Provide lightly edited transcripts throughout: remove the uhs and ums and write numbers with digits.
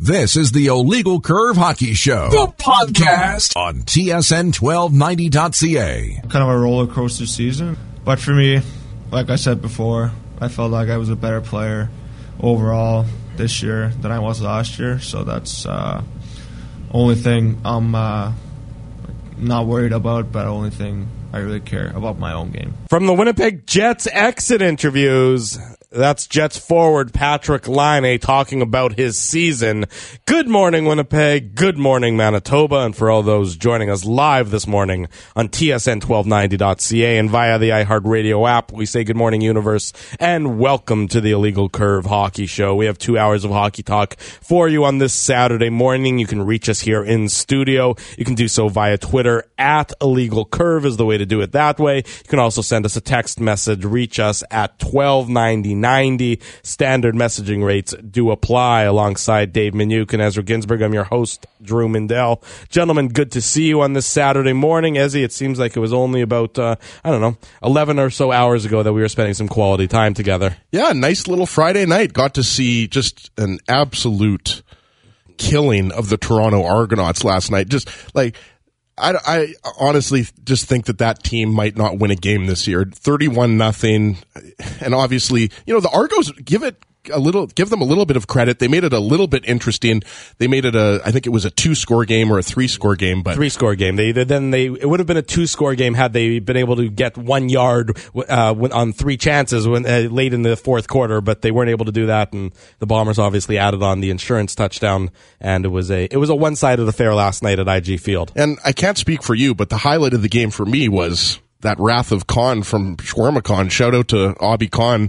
This is the Illegal Curve Hockey Show, the podcast on TSN1290.ca. Kind of a roller coaster season, but for me, like I said before, I felt like I was a better player overall this year than I was last year, so that's only thing I'm not worried about, but the only thing I really care about my own game. From the Winnipeg Jets exit interviews, that's Jets forward Patrik Laine talking about his season. Good morning, Winnipeg. Good morning, Manitoba. And for all those joining us live this morning on TSN1290.ca and via the iHeartRadio app, we say good morning, universe, and welcome to the Illegal Curve Hockey Show. We have 2 hours of hockey talk for you on this Saturday morning. You can reach us here in studio. You can do so via Twitter. At Illegal Curve is the way to do it that way. You can also send us a text message. Reach us at 1290. Standard messaging rates do apply. Alongside Dave Minuk and Ezra Ginsberg, I'm your host, Drew Mindell. Gentlemen, good to see you on this Saturday morning. Ezzy, it seems like it was only about, 11 or so hours ago that we were spending some quality time together. Yeah, nice little Friday night. Got to see just an absolute killing of the Toronto Argonauts last night. Just like... I honestly just think that team might not win a game this year. 31-0. And obviously, the Argos give them a little bit of credit. They made it a little bit interesting. They made it I think it was a 2-score game or a 3-score game, but 3-score game. It would have been a 2-score game had they been able to get 1 yard on 3 chances late in the fourth quarter, but they weren't able to do that. And the Bombers obviously added on the insurance touchdown, and it was a one-sided affair last night at IG Field. And I can't speak for you, but the highlight of the game for me was that Wrath of Khan from Shawarma Khan. Shout out to Abhi Khan.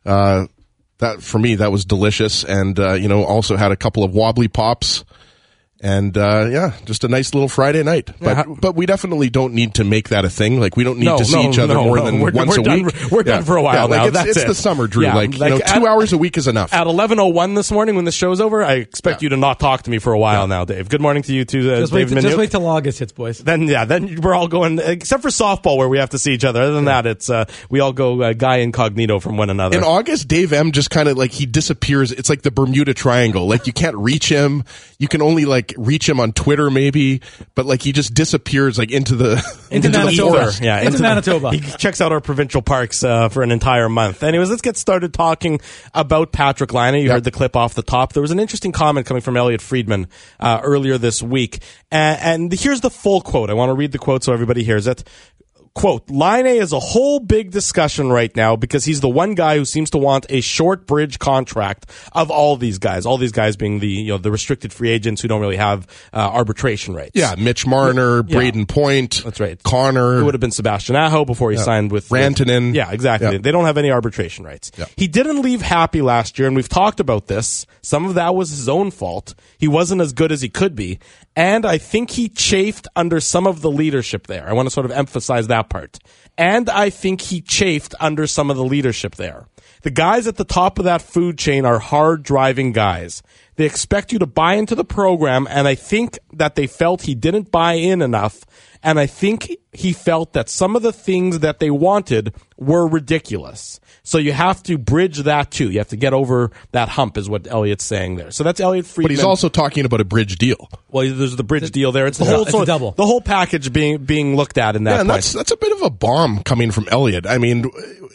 That for me, that was delicious, and also had a couple of wobbly pops, and just a nice little Friday night. But we definitely don't need to make that a thing. Like, we don't need to see each other more than once a week. We're done for a while now. It's the summer, Drew. Yeah, 2 hours a week is enough. At 11:01 this morning, when the show's over, I expect you to not talk to me for a while now, Dave. Good morning to you too, Dave Minuk. Just wait till August hits, boys. Then we're all going, except for softball where we have to see each other. Other than that, it's we all go guy incognito from one another. In August, Dave M just kind of like he disappears. It's like the Bermuda Triangle. Like, you can't reach him. You can only reach him on Twitter maybe, but he just disappears into the Manitoba. Yeah, into Manitoba. He checks out our provincial parks for an entire month. Anyways, let's get started talking about Patrik Laine. You heard the clip off the top. There was an interesting comment coming from Elliot Friedman earlier this week, and here's the full quote. I want to read the quote so everybody hears it. Quote, Laine is a whole big discussion right now because he's the one guy who seems to want a short bridge contract of all these guys being the restricted free agents who don't really have arbitration rights. Yeah, Mitch Marner, Braden Point. That's right. Connor. It would have been Sebastian Aho before he signed with Rantanen. Yeah, exactly. Yeah. They don't have any arbitration rights. Yeah. He didn't leave happy last year, and we've talked about this. Some of that was his own fault. He wasn't as good as he could be. And I think he chafed under some of the leadership there. I want to sort of emphasize that part. And I think he chafed under some of the leadership there. The guys at the top of that food chain are hard-driving guys. They expect you to buy into the program, and I think that they felt he didn't buy in enough, and I think he felt that some of the things that they wanted were ridiculous. So you have to bridge that too. You have to get over that hump is what Elliot's saying there. So that's Elliot Friedman. But he's also talking about a bridge deal. Well, there's the bridge deal there. It's the whole the whole package being looked at in that. Yeah, and that's a bit of a bomb coming from Elliot. I mean,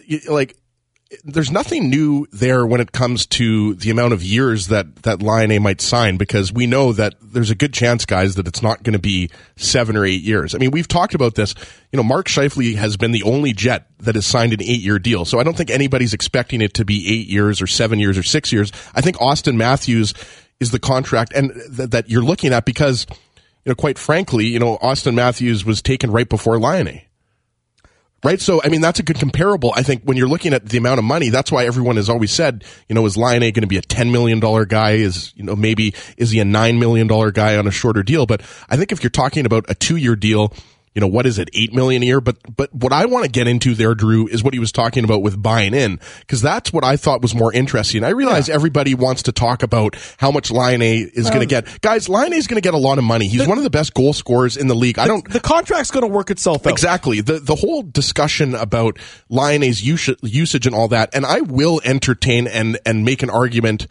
there's nothing new there when it comes to the amount of years that Laine might sign, because we know that there's a good chance, guys, that it's not going to be 7 or 8 years. I mean, we've talked about this. Mark Scheifele has been the only Jet that has signed an 8-year deal. So I don't think anybody's expecting it to be 8 years or 7 years or 6 years. I think Austin Matthews is the contract and that you're looking at because, quite frankly, Austin Matthews was taken right before Laine. Right. So, I mean, that's a good comparable. I think when you're looking at the amount of money, that's why everyone has always said, is Laine going to be a $10 million guy? Maybe is he a $9 million guy on a shorter deal? But I think if you're talking about a 2-year deal, what is it, $8 million a year? But what I want to get into there, Drew, is what he was talking about with buying in, because that's what I thought was more interesting. I realize everybody wants to talk about how much Laine is going to get. Guys, Laine is going to get a lot of money. He's one of the best goal scorers in the league. The contract's going to work itself out. Exactly. The whole discussion about Laine's usage and all that, and I will entertain and make an argument,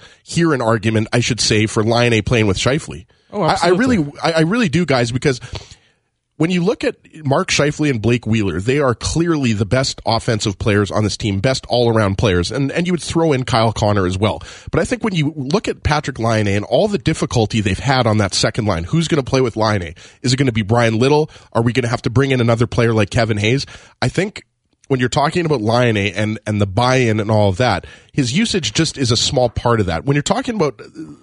I should say, for Laine playing with Scheifele. Oh, absolutely. I really do, guys, because when you look at Mark Scheifele and Blake Wheeler, they are clearly the best offensive players on this team, best all-around players, and you would throw in Kyle Connor as well. But I think when you look at Patrik Laine and all the difficulty they've had on that second line, who's going to play with Laine? Is it going to be Brian Little? Are we going to have to bring in another player like Kevin Hayes? I think when you're talking about Laine and the buy-in and all of that, his usage just is a small part of that. When you're talking about,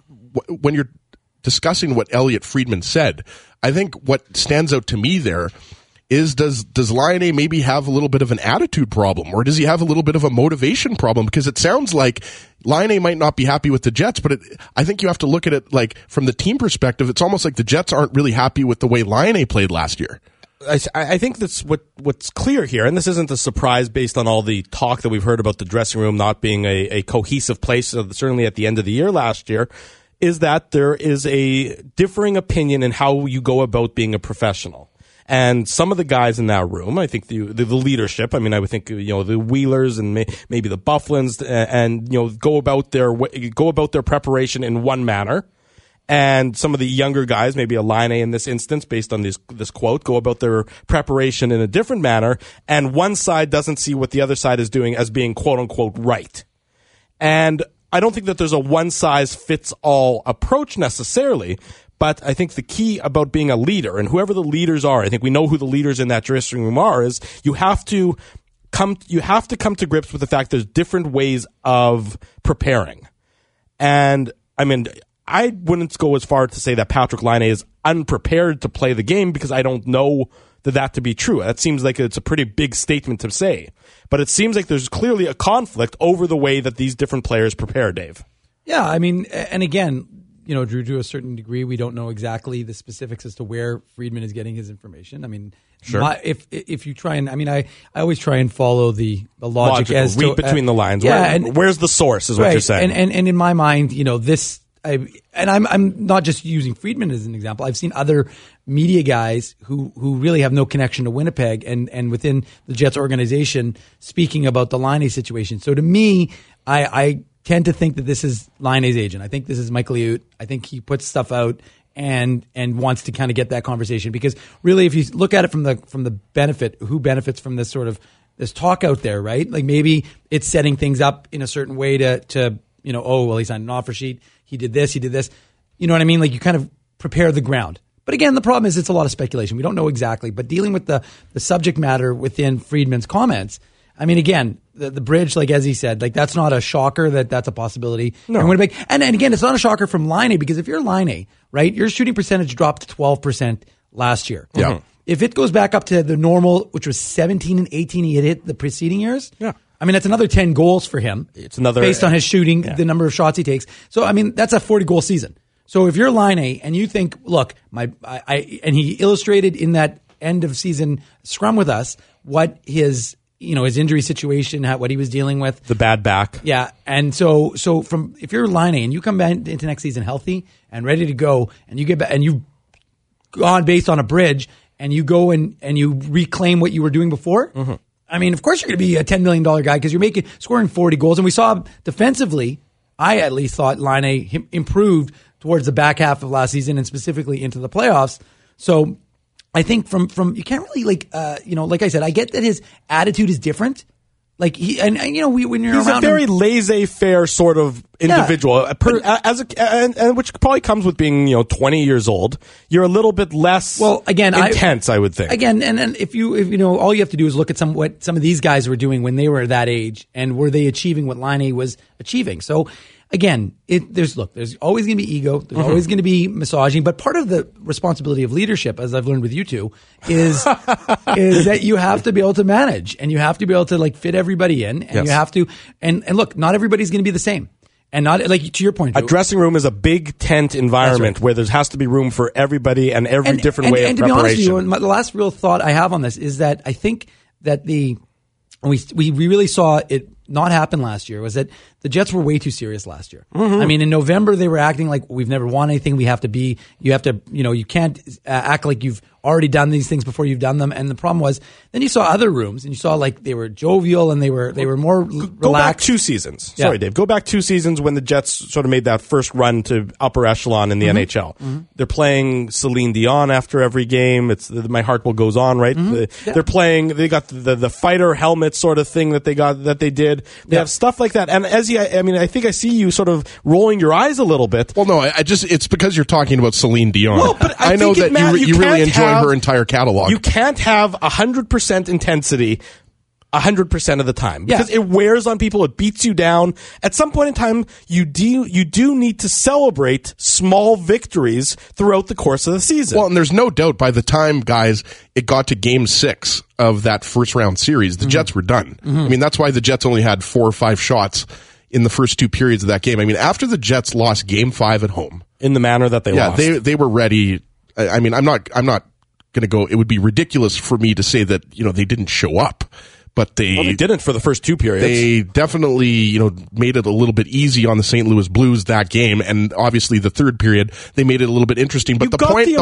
when you're discussing what Elliot Friedman said, I think what stands out to me there is does Laine maybe have a little bit of an attitude problem, or does he have a little bit of a motivation problem? Because it sounds like Laine might not be happy with the Jets, but I think you have to look at it like from the team perspective. It's almost like the Jets aren't really happy with the way Laine played last year. I think that's what's clear here, and this isn't a surprise based on all the talk that we've heard about the dressing room not being a cohesive place, certainly at the end of the year last year, is that there is a differing opinion in how you go about being a professional. And some of the guys in that room, I think the leadership, I mean, I would think, the Wheelers and maybe the Bufflins, and, go about their preparation in one manner. And some of the younger guys, maybe a Laine in this instance, based on this quote, go about their preparation in a different manner. And one side doesn't see what the other side is doing as being quote unquote right. And I don't think that there's a one-size-fits-all approach necessarily, but I think the key about being a leader, and whoever the leaders are, I think we know who the leaders in that dressing room are, is you have to come to grips with the fact there's different ways of preparing. And, I mean, I wouldn't go as far to say that Patrik Laine is unprepared to play the game, because I don't know that to be true. That seems like it's a pretty big statement to say. But it seems like there's clearly a conflict over the way that these different players prepare, Dave. Yeah, I mean, and again, Drew, to a certain degree, we don't know exactly the specifics as to where Friedman is getting his information. I mean, sure. If you try and, I always try and follow the logic as read between the lines. Yeah, where's the source is what you're saying. And in my mind, I'm not just using Friedman as an example. I've seen other media guys who really have no connection to Winnipeg and within the Jets organization speaking about the Laine situation. So to me, I tend to think that this is Laine's agent. I think this is Michael Liut. I think he puts stuff out and wants to kind of get that conversation, because really, if you look at it from the benefit, who benefits from this sort of this talk out there, right? Like maybe it's setting things up in a certain way to he signed an offer sheet. He did this. You know what I mean? Like you kind of prepare the ground. But again, the problem is it's a lot of speculation. We don't know exactly. But dealing with the subject matter within Friedman's comments, I mean, again, the bridge, like as he said, like that's not a shocker that's a possibility. No. In Winnipeg. And again, it's not a shocker from Laine, because if you're Laine, right, your shooting percentage dropped to 12% last year. Yeah. If it goes back up to the normal, which was 17 and 18 he had hit the preceding years. Yeah. I mean, that's another 10 goals for him. It's another based on his shooting, the number of shots he takes. So, I mean, that's a 40-goal season. So if you're Laine and you think, look, and he illustrated in that end of season scrum with us what his injury situation, what he was dealing with, the bad back. Yeah, and so if you're Laine and you come back into next season healthy and ready to go, and you get back and you've gone based on a bridge, and you go and you reclaim what you were doing before. Mm-hmm. I mean, of course you're going to be a $10 million guy, because you're scoring 40 goals. And we saw defensively, I at least thought Laine improved towards the back half of last season and specifically into the playoffs. So I think from you can't really like I said, I get that his attitude is different. Like when you're he's around a very him, laissez-faire sort of individual, and which probably comes with being 20 years old. You're a little bit less intense, I would think. Again, and if all you have to do is look at what some of these guys were doing when they were that age, and were they achieving what Laine was achieving. So again, there's always going to be ego, there's always going to be misogyny, but part of the responsibility of leadership, as I've learned with you two, is that you have to be able to manage, and you have to be able to like fit everybody in, and you have to, and look, not everybody's going to be the same. And not like to your point, A dressing room is a big tent environment where there has to be room for everybody and every different way of preparation. And to be honest with you, the last real thought I have on this is that I think that we really saw it not happen last year was that the Jets were way too serious last year. I mean, in November they were acting like we've never won anything. You have to, you can't act like you've already done these things before you've done them. And the problem was, then you saw other rooms and you saw like they were jovial and they were more relaxed. Go back 2 seasons. Yeah. Sorry, Dave. Go back 2 seasons when the Jets sort of made that first run to upper echelon in the NHL. They're playing Celine Dion after every game. It's My Heart Will Goes On, right? They're playing. They got the fighter helmet sort of thing that they did. They have stuff like that. And I think I see you sort of rolling your eyes a little bit. Well, no, it's because you're talking about Celine Dion. Well, but I know think that you really enjoy have her entire catalog. You can't have 100% intensity 100% of the time because it wears on people. It beats you down. At some point in time, you do need to celebrate small victories throughout the course of the season. Well, and there's no doubt by the time, guys, it got to Game 6 of that first round series, the Jets were done. I mean, that's why the Jets only had 4 or 5 shots in the first 2 periods of that game. I mean, after the Jets lost Game 5 at home, in the manner that they lost, they were ready. I mean, I'm not going to go. It would be ridiculous for me to say that they didn't show up. But they didn't for the first 2 periods. They definitely, made it a little bit easy on the St. Louis Blues that game, and obviously the third period they made it a little bit interesting. But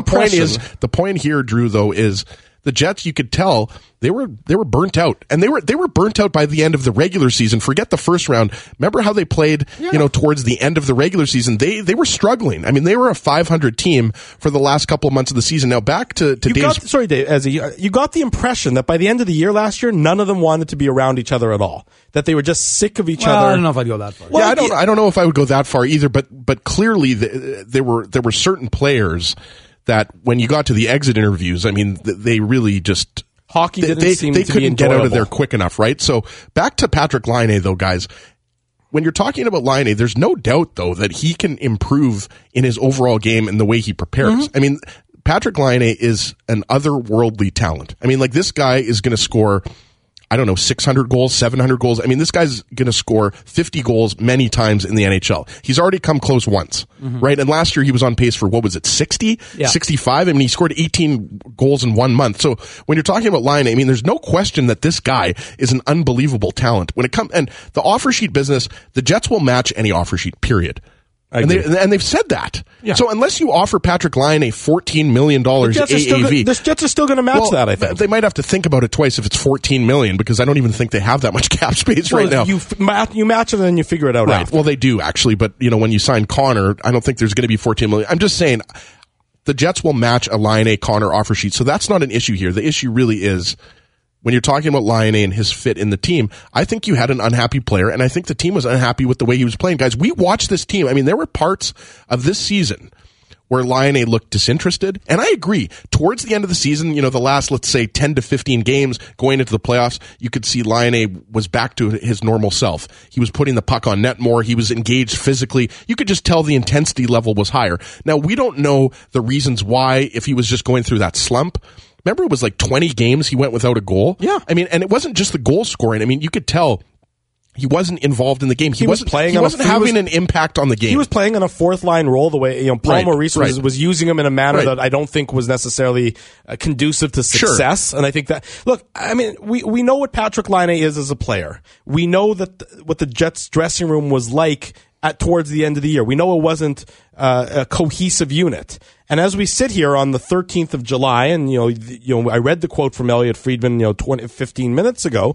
the point here, Drew, though, is the Jets. You could tell they were burnt out, and they were burnt out by the end of the regular season. Forget the first round. Remember how they played, towards the end of the regular season. They were struggling. I mean, they were a 500 team for the last couple of months of the season. Now back to Dave's. Sorry, Dave. You got the impression that by the end of the year last year, none of them wanted to be around each other at all. That they were just sick of each other. I don't know if I'd go that far. Well, I don't know if I would go that far either. But clearly there were certain players that when you got to the exit interviews, I mean, they really just. Hockey didn't seem to be couldn't get out of there enjoyable. quick enough, right? So back to Patrik Laine, though, guys. When you're talking about Laine, there's no doubt, though, that he can improve in his overall game and the way he prepares. I mean, Patrik Laine is an otherworldly talent. I mean, like, this guy is going to score, I don't know, 600 goals, 700 goals. I mean, this guy's going to score 50 goals many times in the NHL. He's already come close once, right? And last year he was on pace for, 60? Yeah. 65? I mean, he scored 18 goals in 1 month. So when you're talking about Laine, I mean, there's no question that this guy is an unbelievable talent. When it comes, and the offer sheet business, the Jets will match any offer sheet, period. And they've said that. Yeah. So unless you offer Patrik Laine $14 million AAV, the Jets are still going to match that, I think. They might have to think about it twice if it's $14 million, because I don't even think they have that much cap space right now. You match it and then you figure it out. Right. After. Well, they do actually, but when you sign Connor, I don't think there's going to be $14 million. I'm just saying the Jets will match a Laine Connor offer sheet, so that's not an issue here. The issue really is, when you're talking about Laine and his fit in the team, I think you had an unhappy player, and I think the team was unhappy with the way he was playing. Guys, we watched this team. I mean, there were parts of this season where Laine looked disinterested, and I agree. Towards the end of the season, the last, let's say, 10 to 15 games going into the playoffs, you could see Laine was back to his normal self. He was putting the puck on net more. He was engaged physically. You could just tell the intensity level was higher. Now, we don't know the reasons why, if he was just going through that slump. Remember, it was like 20 games he went without a goal? Yeah. I mean, and it wasn't just the goal scoring. I mean, you could tell he wasn't involved in the game. He wasn't having an impact on the game. He was playing on a fourth line role, the way Paul Maurice was using him in a manner that I don't think was necessarily conducive to success. Sure. And I think that, look, I mean, we know what Patrik Laine is as a player. We know that what the Jets dressing room was like towards the end of the year. We know it wasn't a cohesive unit. And as we sit here on the 13th of July, and I read the quote from Elliot Friedman 15 minutes ago,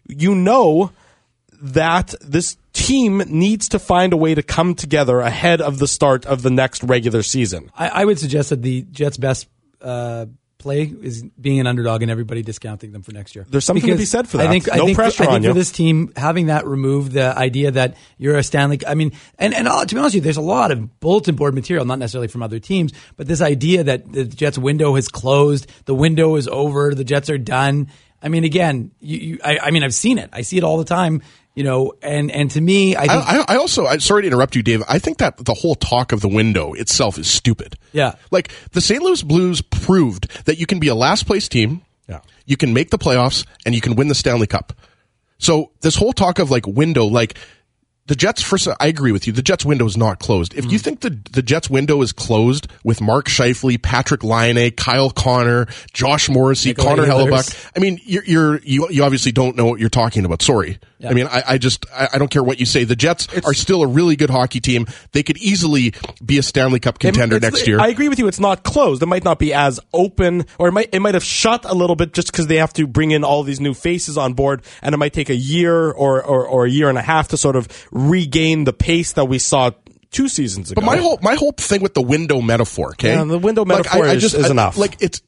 that this team needs to find a way to come together ahead of the start of the next regular season. I would suggest that the Jets' best play is being an underdog and everybody discounting them for next year. There's something to be said for that. I think pressure on you. For this team, having that removed, the idea that you're a Stanley, I mean, and to be honest with you, there's a lot of bulletin board material, not necessarily from other teams, but this idea that the Jets' window has closed, the window is over, the Jets are done. I mean, again, I've seen it. I see it all the time. And to me, I also, sorry to interrupt you, Dave. I think that the whole talk of the window itself is stupid. Yeah. Like, the St. Louis Blues proved that you can be a last place team. Yeah. You can make the playoffs and you can win the Stanley Cup. So this whole talk of window, the Jets, first, I agree with you. The Jets window is not closed. If you think the Jets window is closed with Mark Scheifele, Patrick Laine, Kyle Connor, Josh Morrissey, Connor Hellebuck, I mean, you obviously don't know what you're talking about. Sorry. Yeah. I mean, I don't care what you say. The Jets are still a really good hockey team. They could easily be a Stanley Cup contender next year. I agree with you. It's not closed. It might not be as open, or it might have shut a little bit just because they have to bring in all these new faces on board, and it might take a year or a year and a half to sort of regain the pace that we saw 2 seasons ago. But my whole thing with the window metaphor, okay? Yeah, the window metaphor is enough. Like, it's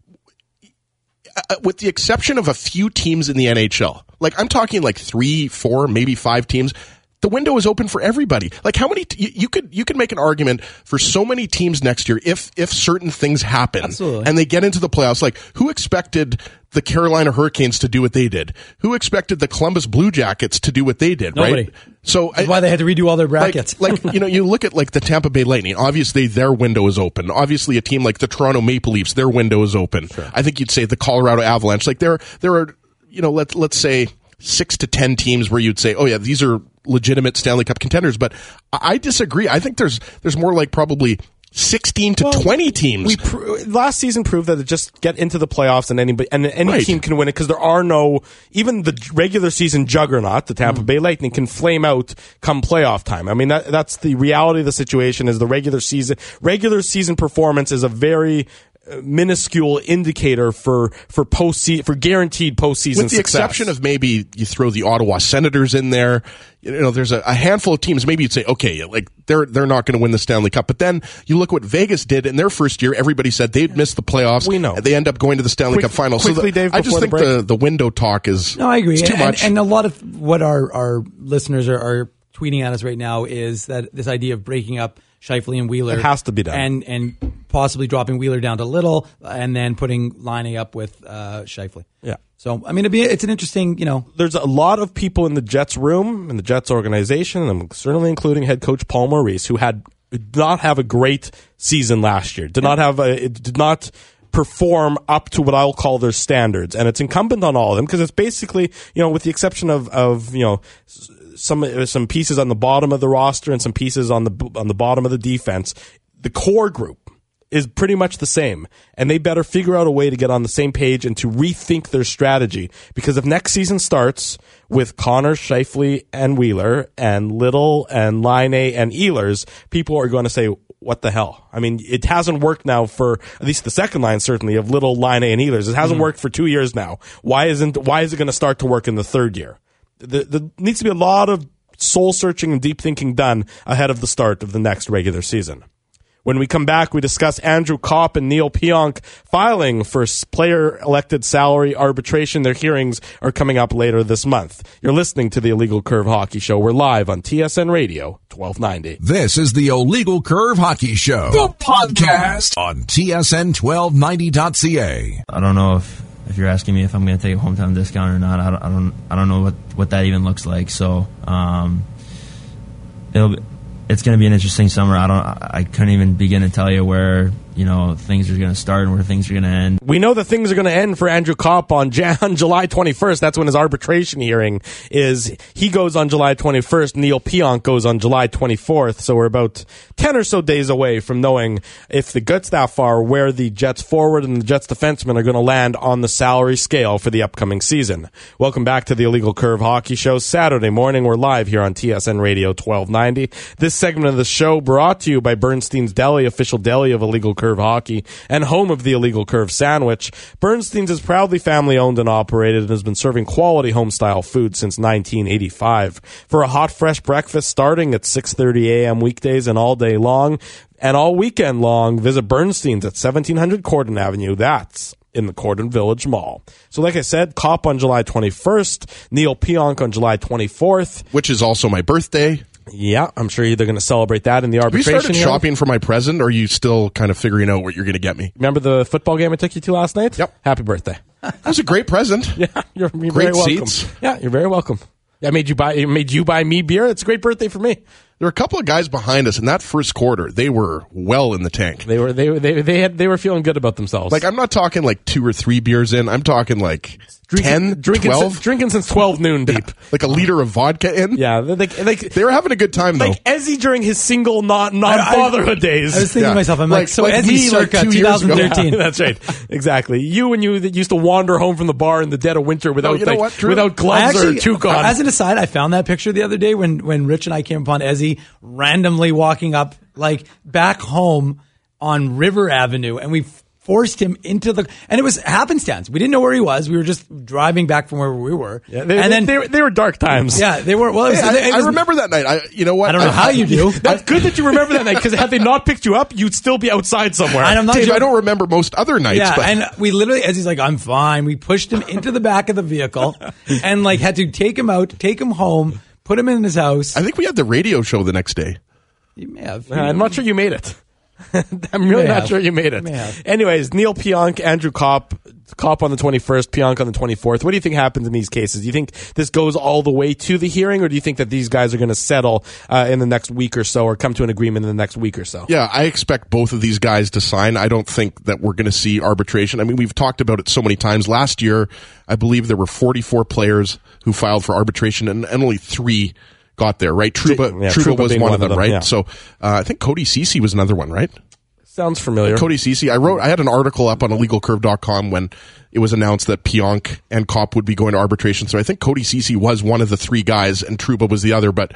with the exception of a few teams in the NHL. Like, I'm talking like 3, 4, maybe 5 teams. The window is open for everybody. Like, how many you could make an argument for so many teams next year if certain things happen. Absolutely. And they get into the playoffs. Like, who expected the Carolina Hurricanes to do what they did? Who expected the Columbus Blue Jackets to do what they did? Nobody. Right? So that's why they had to redo all their brackets. Like you look at like the Tampa Bay Lightning. Obviously, their window is open. Obviously, a team like the Toronto Maple Leafs, their window is open. Sure. I think you'd say the Colorado Avalanche. Like there are let's say 6 to 10 teams where you'd say, oh yeah, these are legitimate Stanley Cup contenders. But I disagree. I think there's more like probably 16 to 20 teams. Last season proved that just get into the playoffs and any team can win it, because there are no, even the regular season juggernaut, the Tampa Bay Lightning, can flame out come playoff time. I mean, that's the reality of the situation. Is the regular season performance is a very minuscule indicator for guaranteed postseason with the success. Exception of maybe you throw the Ottawa Senators in there. There's a handful of teams. Maybe you'd say, okay, like they're not going to win the Stanley Cup. But then you look what Vegas did in their first year. Everybody said they'd miss the playoffs. We know they end up going to the Stanley Cup final. Dave, I just think the window talk is I agree. Too much. And a lot of what our listeners are tweeting at us right now is that this idea of breaking up Scheifele and Wheeler. It has to be done. And possibly dropping Wheeler down to little and then putting Laine up with Scheifele. Yeah. So, I mean, it's an interesting, There's a lot of people in the Jets room, in the Jets organization, and I'm certainly including head coach Paul Maurice, who did not have a great season last year. Did not perform up to what I'll call their standards. And it's incumbent on all of them, because it's basically, with the exception of some pieces on the bottom of the roster and some pieces on the bottom of the defense, the core group is pretty much the same, and they better figure out a way to get on the same page and to rethink their strategy, because if next season starts with Connor, Scheifele, and Wheeler, and Little, and Laine, and Ehlers, people are going to say, what the hell? I mean, it hasn't worked now for at least the second line, certainly, of Little, Laine, and Ehlers. It hasn't worked for 2 years now. Why is it going to start to work in the third year? There needs to be a lot of soul searching and deep thinking done ahead of the start of the next regular season. When we come back, we discuss Andrew Kopp and Neil Pionk filing for player-elected salary arbitration. Their hearings are coming up later this month. You're listening to the Illegal Curve Hockey Show. We're live on TSN Radio, 1290. This is the Illegal Curve Hockey Show, the podcast on TSN1290.ca. I don't know if you're asking me if I'm going to take a hometown discount or not. I don't know what that even looks like. So it's going to be an interesting summer. I couldn't even begin to tell you where things are going to start and where things are going to end. We know that things are going to end for Andrew Kopp on July 21st. That's when his arbitration hearing is. He goes on July 21st. Neil Pionk goes on July 24th. So we're about 10 or so days away from knowing, if it gets that far, where the Jets forward and the Jets defensemen are going to land on the salary scale for the upcoming season. Welcome back to the Illegal Curve Hockey Show. Saturday morning, we're live here on TSN Radio 1290. This segment of the show brought to you by Bernstein's Deli, official deli of Illegal Curve Hockey and home of the Illegal Curve sandwich. Bernstein's is proudly family owned and operated and has been serving quality home-style food since 1985. For a hot, fresh breakfast starting at 6:30 a.m. weekdays and all day long and all weekend long, visit Bernstein's at 1700 Corden Avenue. That's in the Corden Village Mall. So like I said, Kopp on July 21st, Neil Pionk on July 24th. Which is also my birthday. Yeah, I'm sure they're going to celebrate that in the arbitration. Have you started shopping for my present, or are you still kind of figuring out what you're going to get me? Remember the football game I took you to last night? Yep. Happy birthday. That was a great present. Yeah, you're great very welcome. Seats. Yeah, you're very welcome. I made you buy me beer. It's a great birthday for me. There were a couple of guys behind us in that first quarter. They were well in the tank. They were feeling good about themselves. Like, I'm not talking like 2 or 3 beers in. I'm talking like 10, 12. Drinking since 12 noon deep. Like a liter of vodka in. Yeah, they were having a good time, though. Like Ezzy during his single non-fatherhood days. I was thinking to myself, I'm like, so like Ezzy me, circa 2 years ago. 2013. Yeah, that's right. Exactly. You that used to wander home from the bar in the dead of winter without you know what, Drew? without gloves or toque on. As an aside, I found that picture the other day when Rich and I came upon Ezzy randomly walking up like back home on River Avenue, and we forced him into and it was happenstance. We didn't know where he was. We were just driving back from where we were. Yeah, they were dark times. Yeah, they were. Well, I remember that night. You know what? I don't know how you do. That's good that you remember that night, because had they not picked you up, you'd still be outside somewhere. And I'm not Dave, joking. I don't remember most other nights. Yeah, but and we literally, as he's like, I'm fine. We pushed him into the back of the vehicle and like had to take him out, take him home, put him in his house. I think we had the radio show the next day. You may have. I'm not sure you made it. I'm really not sure you made it. Anyways, Neil Pionk, Andrew Kopp on the 21st, Pionk on the 24th. What do you think happens in these cases? Do you think this goes all the way to the hearing, or do you think that these guys are going to settle in the next week or so, or come to an agreement in the next week or so? Yeah, I expect both of these guys to sign. I don't think that we're going to see arbitration. I mean, we've talked about it so many times. Last year, I believe there were 44 players who filed for arbitration, and only 3 got there, right? Trouba was one of them, right? Yeah. So I think Cody Ceci was another one, right? Sounds familiar. Cody Ceci. I had an article up on illegalcurve.com when it was announced that Pionk and Kopp would be going to arbitration. So I think Cody Ceci was one of the 3 guys, and Trouba was the other, but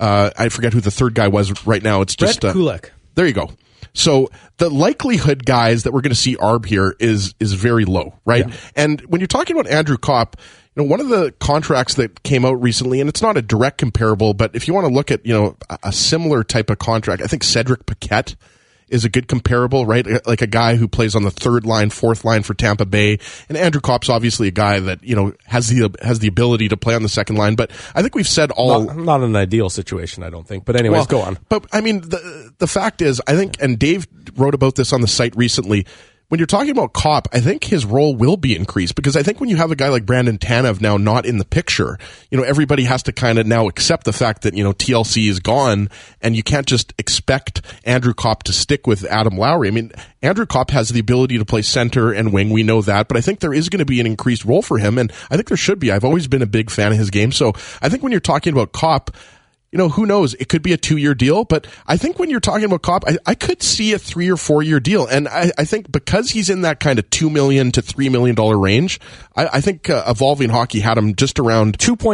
I forget who the third guy was right now. It's just Brett Kulak. There you go. So the likelihood, guys, that we're going to see arb here is very low, right? Yeah. And when you're talking about Andrew Kopp, you know, one of the contracts that came out recently, and it's not a direct comparable, but if you want to look at, you know, a similar type of contract, I think Cedric Paquette is a good comparable, right? Like a guy who plays on the 3rd line, 4th line for Tampa Bay. And Andrew Kopp's obviously a guy that, you know, has the ability to play on the 2nd line. But I think we've said all... Not an ideal situation, I don't think. But anyways, go on. But, I mean, the fact is, I think, and Dave wrote about this on the site recently, when you're talking about Kopp, I think his role will be increased, because I think when you have a guy like Brandon Tanev now not in the picture, you know, everybody has to kind of now accept the fact that, you know, TLC is gone, and you can't just expect Andrew Kopp to stick with Adam Lowry. I mean, Andrew Kopp has the ability to play center and wing. We know that, but I think there is going to be an increased role for him, and I think there should be. I've always been a big fan of his game. So I think when you're talking about Kopp, you know, who knows? It could be a 2-year deal, but I think when you're talking about Kopp, I could see a 3 or 4 year deal. And I think because he's in that kind of $2 million to $3 million range, I think Evolving Hockey had him just around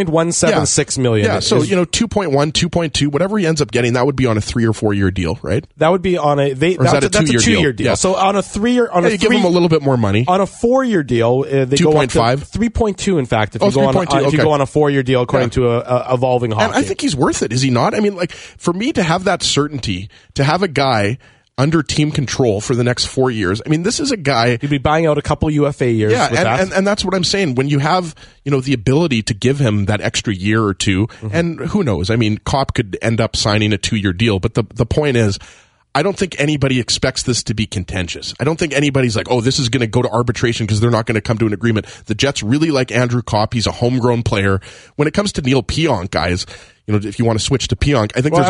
$2.176 million. Yeah, so, you know, 2.1, 2.2, whatever he ends up getting, that would be on a 3 or 4 year deal, right? That would be on that's a 2-year deal. Yeah. So on a 3 year, you give him a little bit more money. On a 4-year deal, they 2. go up to 5? 3.2. In fact, if you go on a 4-year deal, according to Evolving Hockey, and I think he's worth it. Is he not? I mean, like, for me to have that certainty, to have a guy under team control for the next 4 years. I mean, this is a guy... You'd be buying out a couple UFA years. Yeah, and that's what I'm saying. When you have, you know, the ability to give him that extra year or 2, and who knows? I mean, Kopp could end up signing a 2-year deal, but the point is, I don't think anybody expects this to be contentious. I don't think anybody's like, oh, this is going to go to arbitration because they're not going to come to an agreement. The Jets really like Andrew Kopp. He's a homegrown player. When it comes to Neil Pionk, guys, you know, if you want to switch to Pionk, I think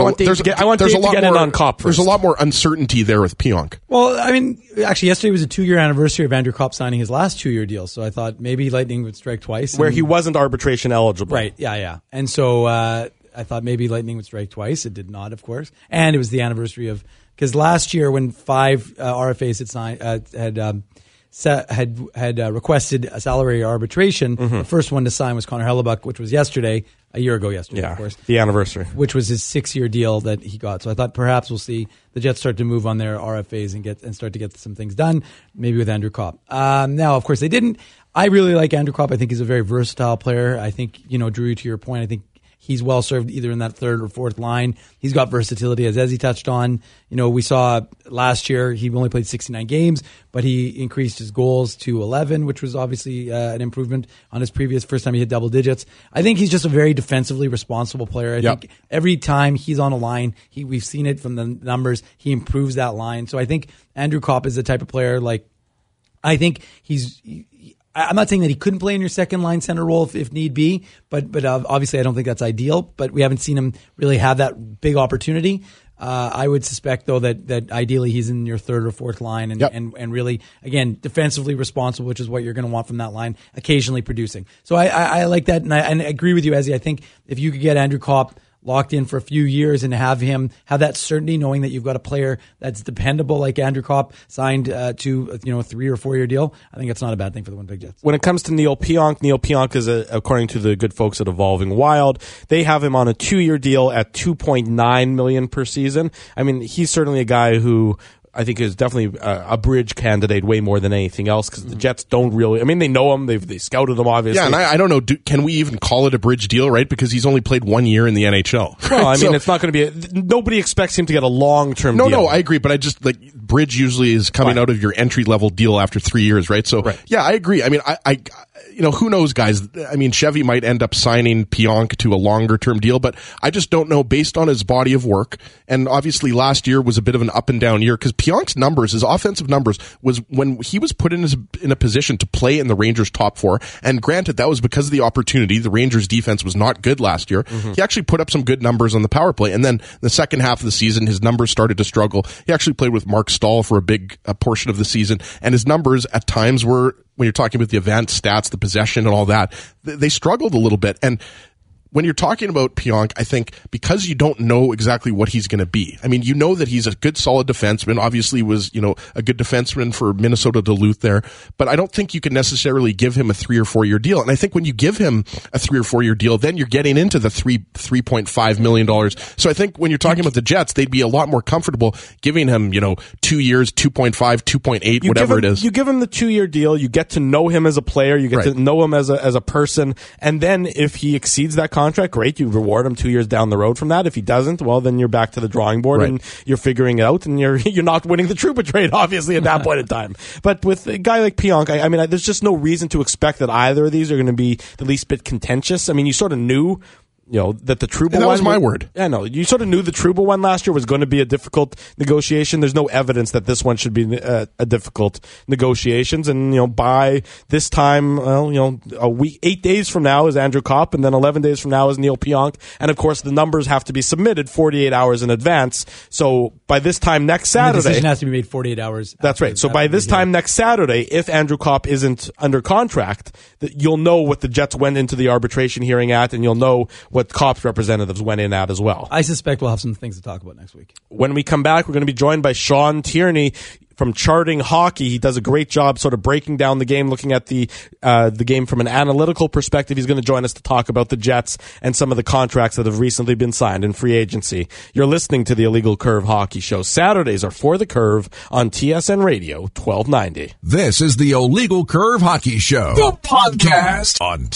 there's a lot more uncertainty there with Pionk. Well, I mean, actually, yesterday was a 2-year anniversary of Andrew Kopp signing his last 2-year deal, so I thought maybe Lightning would strike twice. Where he wasn't arbitration eligible. Right, yeah. And so I thought maybe Lightning would strike twice. It did not, of course. And it was the anniversary of... Because last year, when 5 RFAs had signed, had requested a salary arbitration, the first one to sign was Connor Hellebuck, which was yesterday, a year ago yesterday, of course. The anniversary. Which was his 6-year deal that he got. So I thought perhaps we'll see the Jets start to move on their RFAs and start to get some things done, maybe with Andrew Kopp. Now, of course, they didn't. I really like Andrew Kopp. I think he's a very versatile player. I think, you know, Drew, to your point, I think he's well served either in that 3rd or 4th line. He's got versatility, as he touched on. You know, we saw last year he only played 69 games, but he increased his goals to 11, which was obviously an improvement on his first time he hit double digits. I think he's just a very defensively responsible player. I think every time he's on a line, we've seen it from the numbers, he improves that line. So I think Andrew Kopp is the type of player, like, I think I'm not saying that he couldn't play in your second line center role if need be, but obviously I don't think that's ideal. But we haven't seen him really have that big opportunity. I would suspect though that ideally he's in your third or fourth line and really again defensively responsible, which is what you're going to want from that line. Occasionally producing. So I like that, and I agree with you, Ezzy. I think if you could get Andrew Kopp locked in for a few years and have him have that certainty, knowing that you've got a player that's dependable like Andrew Kopp signed to a 3 or 4 year deal, I think it's not a bad thing for the Winnipeg Jets. When it comes to Neil Pionk is, according to the good folks at Evolving Wild, they have him on a 2-year deal at $2.9 million per season. I mean, he's certainly a guy who I think is definitely a bridge candidate way more than anything else, because the Jets don't really. I mean, they know him. They scouted him, obviously. Yeah, and I don't know. Can we even call it a bridge deal, right? Because he's only played 1 year in the NHL. Well, I mean, it's not going to be. Nobody expects him to get a long-term deal. No, I agree. But I just bridge usually is coming out of your entry-level deal after 3 years, right? So, yeah, I agree. I mean, I who knows, guys? I mean, Chevy might end up signing Pionk to a longer-term deal, but I just don't know based on his body of work. And obviously, last year was a bit of an up-and-down year because Pionk's numbers, his offensive numbers, was when he was put in a position to play in the Rangers' top 4. And granted, that was because of the opportunity. The Rangers' defense was not good last year. Mm-hmm. He actually put up some good numbers on the power play. And then the second half of the season, his numbers started to struggle. He actually played with Mark Stahl for a big portion of the season. And his numbers at times were, when you're talking about the advanced stats, the possession and all that, they struggled a little bit. And when you're talking about Pionk, I think because you don't know exactly what he's going to be. I mean, you know that he's a good, solid defenseman. Obviously was, a good defenseman for Minnesota Duluth there. But I don't think you can necessarily give him a 3 or 4 year deal. And I think when you give him a 3 or 4 year deal, then you're getting into the $3.5 million. So I think when you're talking about the Jets, they'd be a lot more comfortable giving him, 2 years, 2.5, 2.8, whatever it is. You give him the 2-year deal. You get to know him as a player. You get to know him as a person. And then if he exceeds that contract, great, you reward him 2 years down the road from that. If he doesn't, well, then you're back to the drawing board and you're figuring it out, and you're not winning the Trouba trade, obviously, at that point in time. But with a guy like Pionk, I mean, there's just no reason to expect that either of these are going to be the least bit contentious. I mean, you sort of knew that the Trouba one... That was my word. Yeah, no, you sort of knew the Trouba one last year was going to be a difficult negotiation. There's no evidence that this one should be a difficult negotiations. And, by this time, a week, 8 days from now is Andrew Kopp, and then 11 days from now is Neil Pionk. And, of course, the numbers have to be submitted 48 hours in advance. So by this time next Saturday... the decision has to be made 48 hours. That's right. So by this time next Saturday, if Andrew Kopp isn't under contract, you'll know what the Jets went into the arbitration hearing at, and you'll know what Kopp's representatives went in at as well. I suspect we'll have some things to talk about next week. When we come back, we're going to be joined by Sean Tierney from Charting Hockey. He does a great job sort of breaking down the game, looking at the game from an analytical perspective. He's going to join us to talk about the Jets and some of the contracts that have recently been signed in free agency. You're listening to the Illegal Curve Hockey Show. Saturdays are For the Curve on TSN Radio 1290. This is the Illegal Curve Hockey Show, the podcast on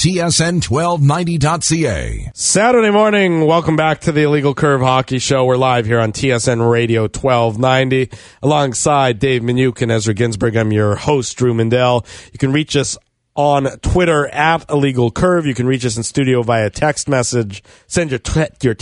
TSN1290.ca. Saturday morning, welcome back to the Illegal Curve Hockey Show. We're live here on TSN Radio 1290 alongside Dave Minuk and Ezra Ginsburg. I'm your host, Drew Mindell. You can reach us on Twitter at Illegal Curve. You can reach us in studio via text message. Send your text, to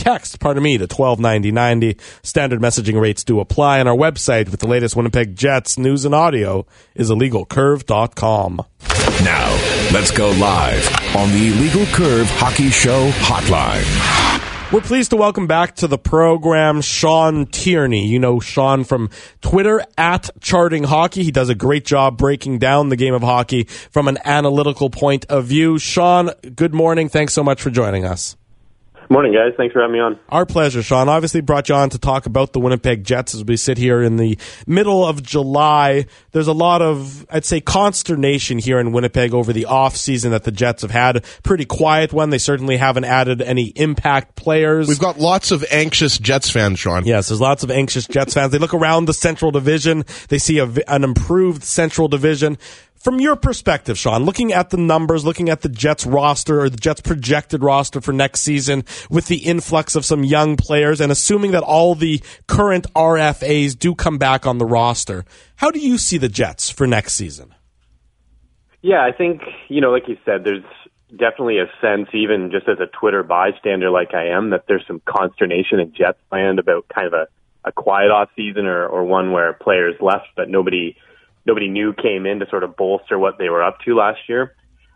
129090. Standard messaging rates do apply. And our website with the latest Winnipeg Jets news and audio is illegalcurve.com. Now, let's go live on the Illegal Curve Hockey Show hotline. We're pleased to welcome back to the program Sean Tierney. You know Sean from Twitter at Charting Hockey. He does a great job breaking down the game of hockey from an analytical point of view. Sean, good morning. Thanks so much for joining us. Morning, guys. Thanks for having me on. Our pleasure, Sean. Obviously brought you on to talk about the Winnipeg Jets as we sit here in the middle of July. There's a lot of, I'd say, consternation here in Winnipeg over the offseason that the Jets have had. Pretty quiet one. They certainly haven't added any impact players. We've got lots of anxious Jets fans, Sean. Yes, there's lots of anxious Jets fans. They look around the Central Division. They see an improved Central Division. From your perspective, Sean, looking at the numbers, looking at the Jets roster or the Jets projected roster for next season with the influx of some young players and assuming that all the current RFAs do come back on the roster, how do you see the Jets for next season? Yeah, I think, like you said, there's definitely a sense, even just as a Twitter bystander like I am, that there's some consternation in Jets land about kind of a quiet off season or one where players left but nobody nobody new came in to sort of bolster what they were up to last year.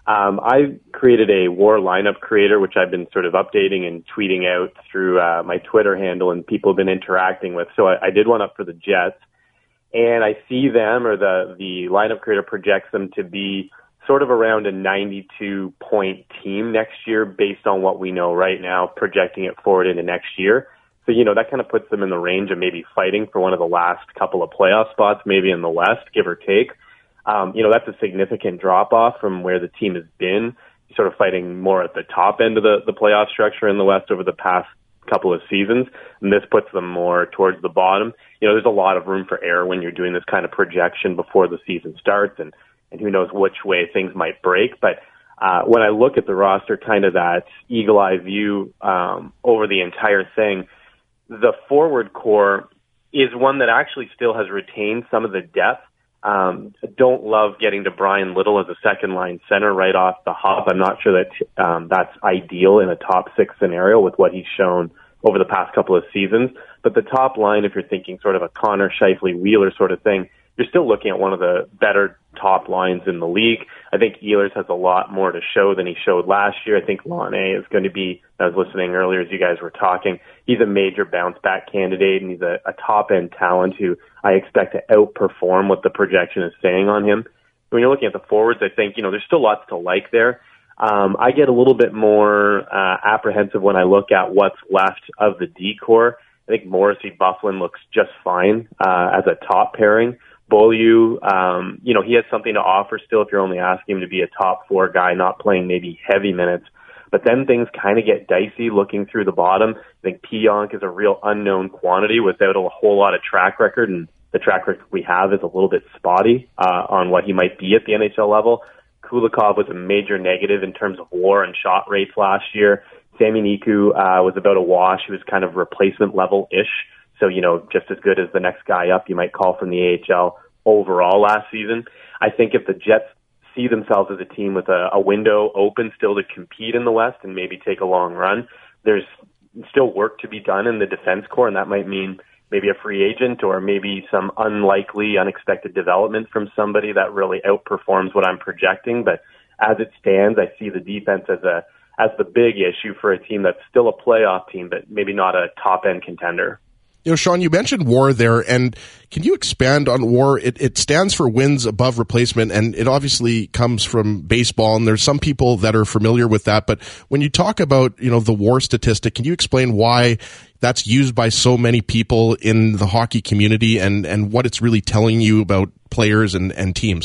I created a WAR lineup creator, which I've been sort of updating and tweeting out through my Twitter handle, and people have been interacting with. So I did one up for the Jets, and I see them, or the lineup creator projects them to be sort of around a 92-point team next year based on what we know right now, projecting it forward into next year. So, that kind of puts them in the range of maybe fighting for one of the last couple of playoff spots, maybe in the West, give or take. That's a significant drop-off from where the team has been, sort of fighting more at the top end of the playoff structure in the West over the past couple of seasons, and this puts them more towards the bottom. There's a lot of room for error when you're doing this kind of projection before the season starts, and who knows which way things might break. But when I look at the roster, kind of that eagle-eye view over the entire thing, the forward core is one that actually still has retained some of the depth. Don't love getting to Brian Little as a second-line center right off the hop. I'm not sure that that's ideal in a top-6 scenario with what he's shown over the past couple of seasons. But the top line, if you're thinking sort of a Connor Scheifele Wheeler sort of thing, you're still looking at one of the better top lines in the league. I think Ehlers has a lot more to show than he showed last year. I think Laine is going to be, I was listening earlier as you guys were talking, he's a major bounce-back candidate, and he's a top-end talent who I expect to outperform what the projection is saying on him. When you're looking at the forwards, I think, there's still lots to like there. I get a little bit more apprehensive when I look at what's left of the D-core. I think Morrissey Byfuglien looks just fine as a top pairing. Beaulieu, he has something to offer still if you're only asking him to be a top 4 guy, not playing maybe heavy minutes. But then things kind of get dicey looking through the bottom. I think Pionk is a real unknown quantity without a whole lot of track record, and the track record we have is a little bit spotty on what he might be at the NHL level. Kulikov was a major negative in terms of WAR and shot rates last year. Sami Niku was about a wash. He was kind of replacement level-ish. So, just as good as the next guy up, you might call, from the AHL overall last season. I think if the Jets see themselves as a team with a window open still to compete in the West and maybe take a long run, there's still work to be done in the defense core, and that might mean maybe a free agent or maybe some unlikely, unexpected development from somebody that really outperforms what I'm projecting. But as it stands, I see the defense as the big issue for a team that's still a playoff team, but maybe not a top-end contender. Sean, you mentioned WAR there, and can you expand on WAR? It stands for wins above replacement, and it obviously comes from baseball, and there's some people that are familiar with that. But when you talk about, the WAR statistic, can you explain why that's used by so many people in the hockey community and what it's really telling you about players and teams?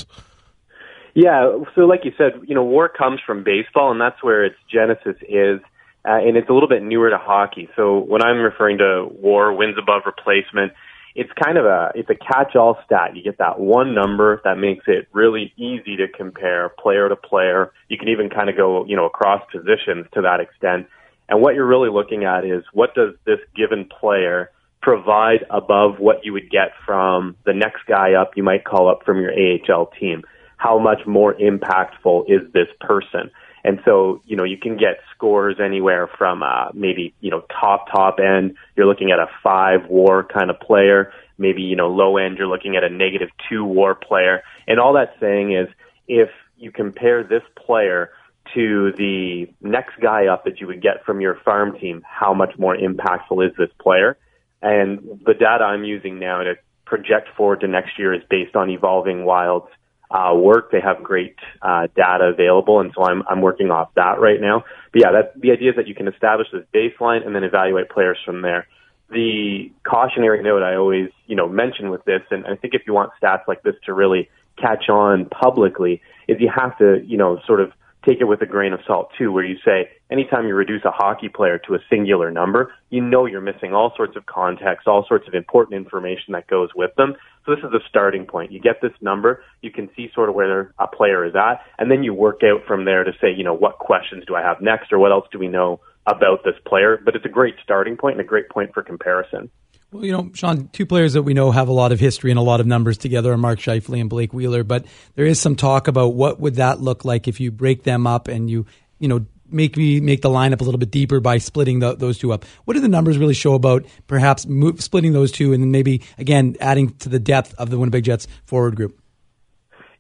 Yeah, so like you said, WAR comes from baseball, and that's where its genesis is. And it's a little bit newer to hockey. So when I'm referring to WAR, wins above replacement, it's kind of it's a catch-all stat. You get that one number that makes it really easy to compare player to player. You can even kind of go, across positions to that extent. And what you're really looking at is, what does this given player provide above what you would get from the next guy up, you might call up from your AHL team? How much more impactful is this person? And so, you can get scores anywhere from maybe, top end, you're looking at a 5 WAR kind of player. Maybe, low end, you're looking at a -2 WAR player. And all that's saying is, if you compare this player to the next guy up that you would get from your farm team, how much more impactful is this player? And the data I'm using now to project forward to next year is based on Evolving Wild's work. They have great data available, and so I'm working off that right now. But yeah, the idea is that you can establish this baseline and then evaluate players from there. The cautionary note I always, mention with this, and I think if you want stats like this to really catch on publicly, is you have to, sort of take it with a grain of salt too, where you say, anytime you reduce a hockey player to a singular number, you're missing all sorts of context, all sorts of important information that goes with them. So this is the starting point. You get this number, you can see sort of where a player is at, and then you work out from there to say, what questions do I have next, or what else do we know about this player? But it's a great starting point and a great point for comparison. Well, Sean, 2 players that we know have a lot of history and a lot of numbers together are Mark Scheifele and Blake Wheeler, but there is some talk about what would that look like if you break them up and you make the lineup a little bit deeper by splitting those 2 up. What do the numbers really show about perhaps splitting those 2 and then maybe, again, adding to the depth of the Winnipeg Jets forward group?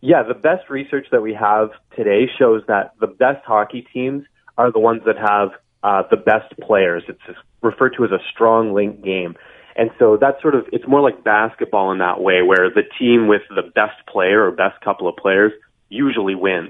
Yeah, the best research that we have today shows that the best hockey teams are the ones that have the best players. It's referred to as a strong link game. And so that's it's more like basketball in that way, where the team with the best player or best couple of players usually wins.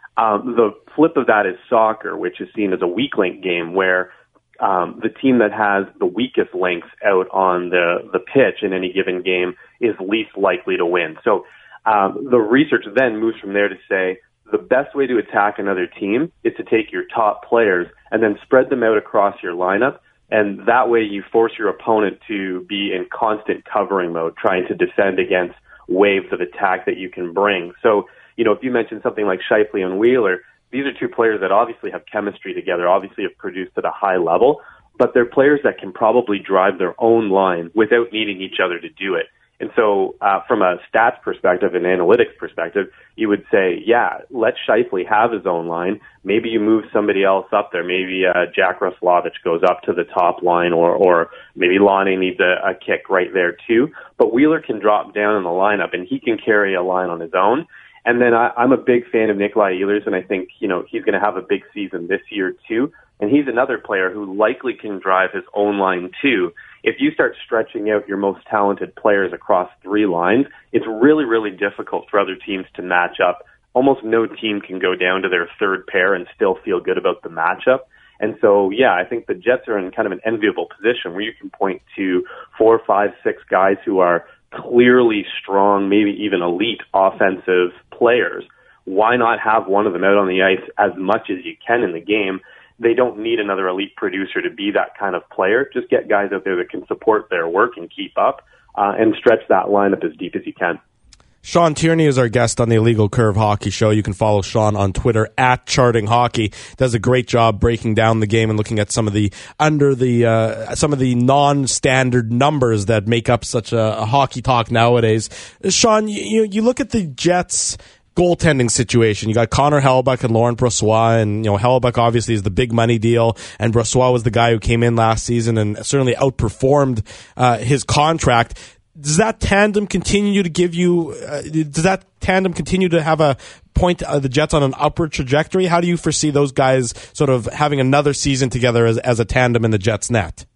The flip of that is soccer, which is seen as a weak link game, where the team that has the weakest links out on the pitch in any given game is least likely to win. So the research then moves from there to say the best way to attack another team is to take your top players and then spread them out across your lineup. And that way you force your opponent to be in constant covering mode, trying to defend against waves of attack that you can bring. So, if you mentioned something like Scheifele and Wheeler, these are two players that obviously have chemistry together, obviously have produced at a high level, but they're players that can probably drive their own line without needing each other to do it. And so from a stats perspective and analytics perspective, you would say, yeah, let Scheifele have his own line. Maybe you move somebody else up there. Maybe Jack Roslovic goes up to the top line, or maybe Lonnie needs a kick right there too. But Wheeler can drop down in the lineup, and he can carry a line on his own. And then I'm a big fan of Nikolai Ehlers, and I think, he's going to have a big season this year too. And he's another player who likely can drive his own line too. If you start stretching out your most talented players across three lines, it's really, really difficult for other teams to match up. Almost no team can go down to their third pair and still feel good about the matchup. And so, yeah, I think the Jets are in kind of an enviable position where you can point to 4, 5, 6 guys who are clearly strong, maybe even elite offensive players. Why not have one of them out on the ice as much as you can in the game? They don't need another elite producer to be that kind of player. Just get guys out there that can support their work and keep up and stretch that lineup as deep as you can. Sean Tierney is our guest on the Illegal Curve Hockey Show. You can follow Sean on Twitter @Charting Hockey. Does a great job breaking down the game and looking at some of the non-standard numbers that make up such a hockey talk nowadays. Sean, you look at the Jets' goaltending situation. You got Connor Hellebuyck and Laurent Brossoit, and Hellebuyck obviously is the big money deal, and Brossoit was the guy who came in last season and certainly outperformed his contract. Does that tandem continue to give you? Does that tandem continue to have a point the Jets on an upward trajectory? How do you foresee those guys sort of having another season together as a tandem in the Jets' net?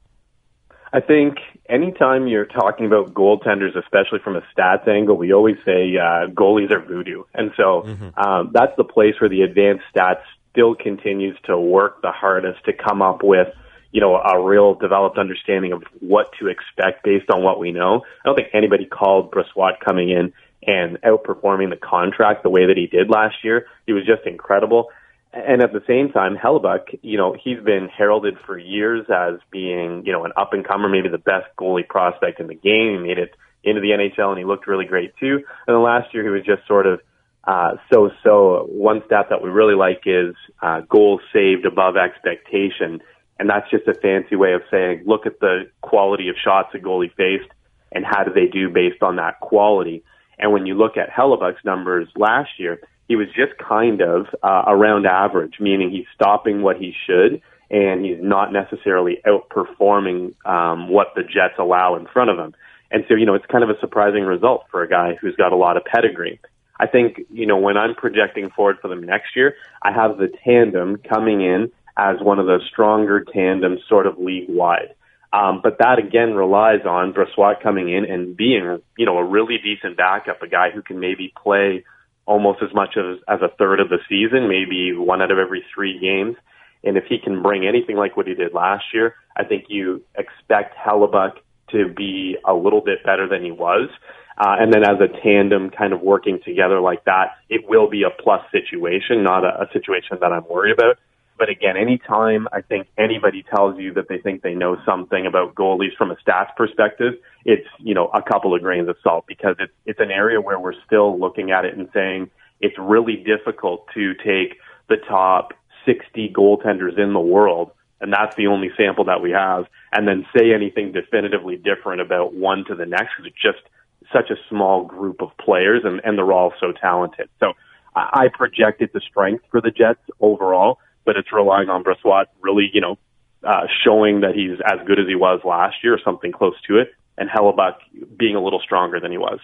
I think anytime you're talking about goaltenders, especially from a stats angle, we always say goalies are voodoo. And so that's the place where the advanced stats still continues to work the hardest to come up with, a real developed understanding of what to expect based on what we know. I don't think anybody called Brossoit coming in and outperforming the contract the way that he did last year. He was just incredible. And at the same time, Hellebuyck, he's been heralded for years as being, an up-and-comer, maybe the best goalie prospect in the game. He made it into the NHL, and he looked really great, too. And then last year, he was just sort of so-so. One stat that we really like is goals saved above expectation, and that's just a fancy way of saying, look at the quality of shots a goalie faced, and how do they do based on that quality. And when you look at Hellebuck's numbers last year, he was just kind of around average, meaning he's stopping what he should, and he's not necessarily outperforming what the Jets allow in front of him. And so, it's kind of a surprising result for a guy who's got a lot of pedigree. I think, when I'm projecting forward for them next year, I have the tandem coming in as one of the stronger tandems sort of league-wide. But that, again, relies on Brossoit coming in and being, a really decent backup, a guy who can maybe play almost as much as a third of the season, maybe 1 out of every 3 games. And if he can bring anything like what he did last year, I think you expect Hellebuyck to be a little bit better than he was. And then as a tandem kind of working together like that, it will be a plus situation, not a situation that I'm worried about. But again, anytime I think anybody tells you that they think they know something about goalies from a stats perspective, it's, a couple of grains of salt, because it's an area where we're still looking at it and saying it's really difficult to take the top 60 goaltenders in the world, and that's the only sample that we have, and then say anything definitively different about one to the next, because it's just such a small group of players, and they're all so talented. So I projected the strength for the Jets overall, but it's relying on Brossoit really, showing that he's as good as he was last year or something close to it, and Hellebuyck being a little stronger than he was.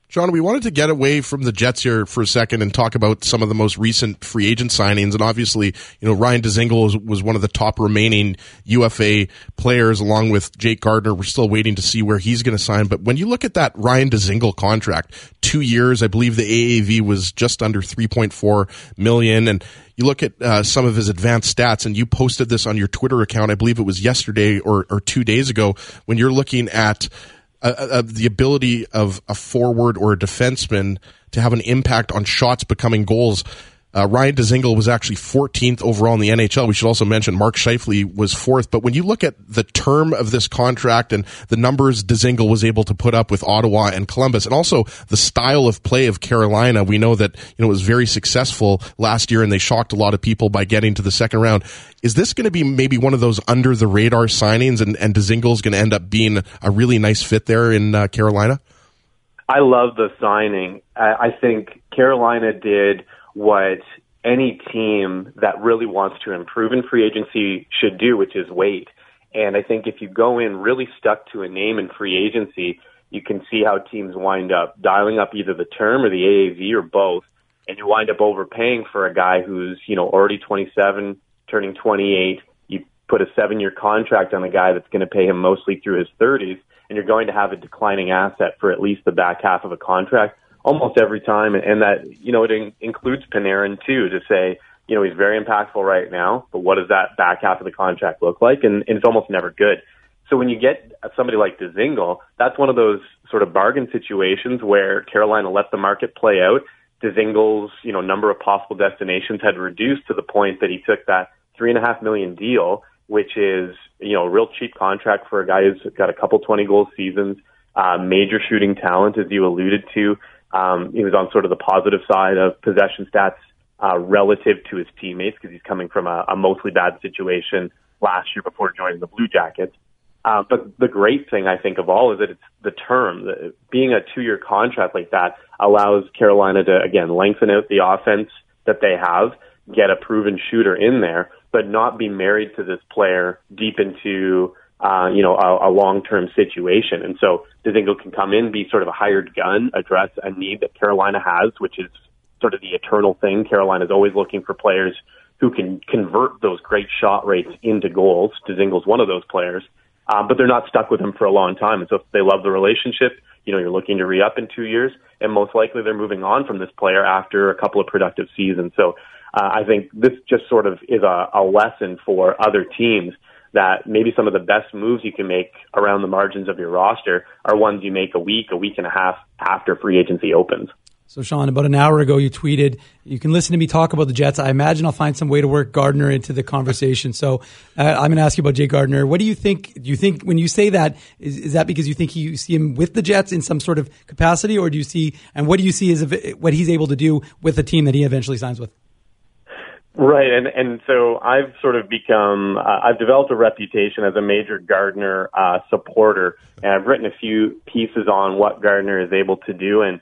John, we wanted to get away from the Jets here for a second and talk about some of the most recent free agent signings. And obviously, Ryan Dzingel was one of the top remaining UFA players along with Jake Gardiner. We're still waiting to see where he's going to sign. But when you look at that Ryan Dzingel contract, 2 years, I believe the AAV was just under $3.4 million. And you look at some of his advanced stats, and you posted this on your Twitter account, I believe it was yesterday or 2 days ago, when you're looking at the ability of a forward or a defenseman to have an impact on shots becoming goals. Ryan Dzingel was actually 14th overall in the NHL. We should also mention Mark Scheifele was 4th. But when you look at the term of this contract and the numbers Dzingel was able to put up with Ottawa and Columbus, and also the style of play of Carolina, we know that it was very successful last year and they shocked a lot of people by getting to the second round. Is this going to be maybe one of those under the radar signings, and Dzingel's going to end up being a really nice fit there in Carolina? I love the signing. I think Carolina did what any team that really wants to improve in free agency should do, which is wait. And I think if you go in really stuck to a name in free agency, you can see how teams wind up dialing up either the term or the AAV or both, and you wind up overpaying for a guy who's, already 27, turning 28. You put a 7-year contract on a guy that's going to pay him mostly through his 30s, and you're going to have a declining asset for at least the back half of a contract almost every time. And that, it includes Panarin too, to say, he's very impactful right now, but what does that back half of the contract look like? And it's almost never good. So when you get somebody like Dzingel, that's one of those sort of bargain situations where Carolina let the market play out. Dzingel's, number of possible destinations had reduced to the point that he took that $3.5 million deal, which is, a real cheap contract for a guy who's got a couple 20-goal seasons, major shooting talent, as you alluded to. He was on sort of the positive side of possession stats relative to his teammates because he's coming from a mostly bad situation last year before joining the Blue Jackets. But the great thing, I think, of all is that it's the term. Being a 2-year contract like that allows Carolina to, again, lengthen out the offense that they have, get a proven shooter in there, but not be married to this player deep into a long-term situation. And so Dzingel can come in, be sort of a hired gun, address a need that Carolina has, which is sort of the eternal thing. Carolina's always looking for players who can convert those great shot rates into goals. Dzingel's one of those players. But they're not stuck with him for a long time. And so if they love the relationship, you're looking to re-up in 2 years, and most likely they're moving on from this player after a couple of productive seasons. So I think this just sort of is a lesson for other teams that maybe some of the best moves you can make around the margins of your roster are ones you make a week and a half after free agency opens. So, Sean, about an hour ago, you tweeted, you can listen to me talk about the Jets. I imagine I'll find some way to work Gardiner into the conversation. So I'm going to ask you about Jake Gardiner. What do you think? Do you think when you say that, is that because you think you see him with the Jets in some sort of capacity, or do you see, and what do you see as what he's able to do with the team that he eventually signs with? Right, and so I've sort of become, I've developed a reputation as a major Gardiner supporter, and I've written a few pieces on what Gardiner is able to do, and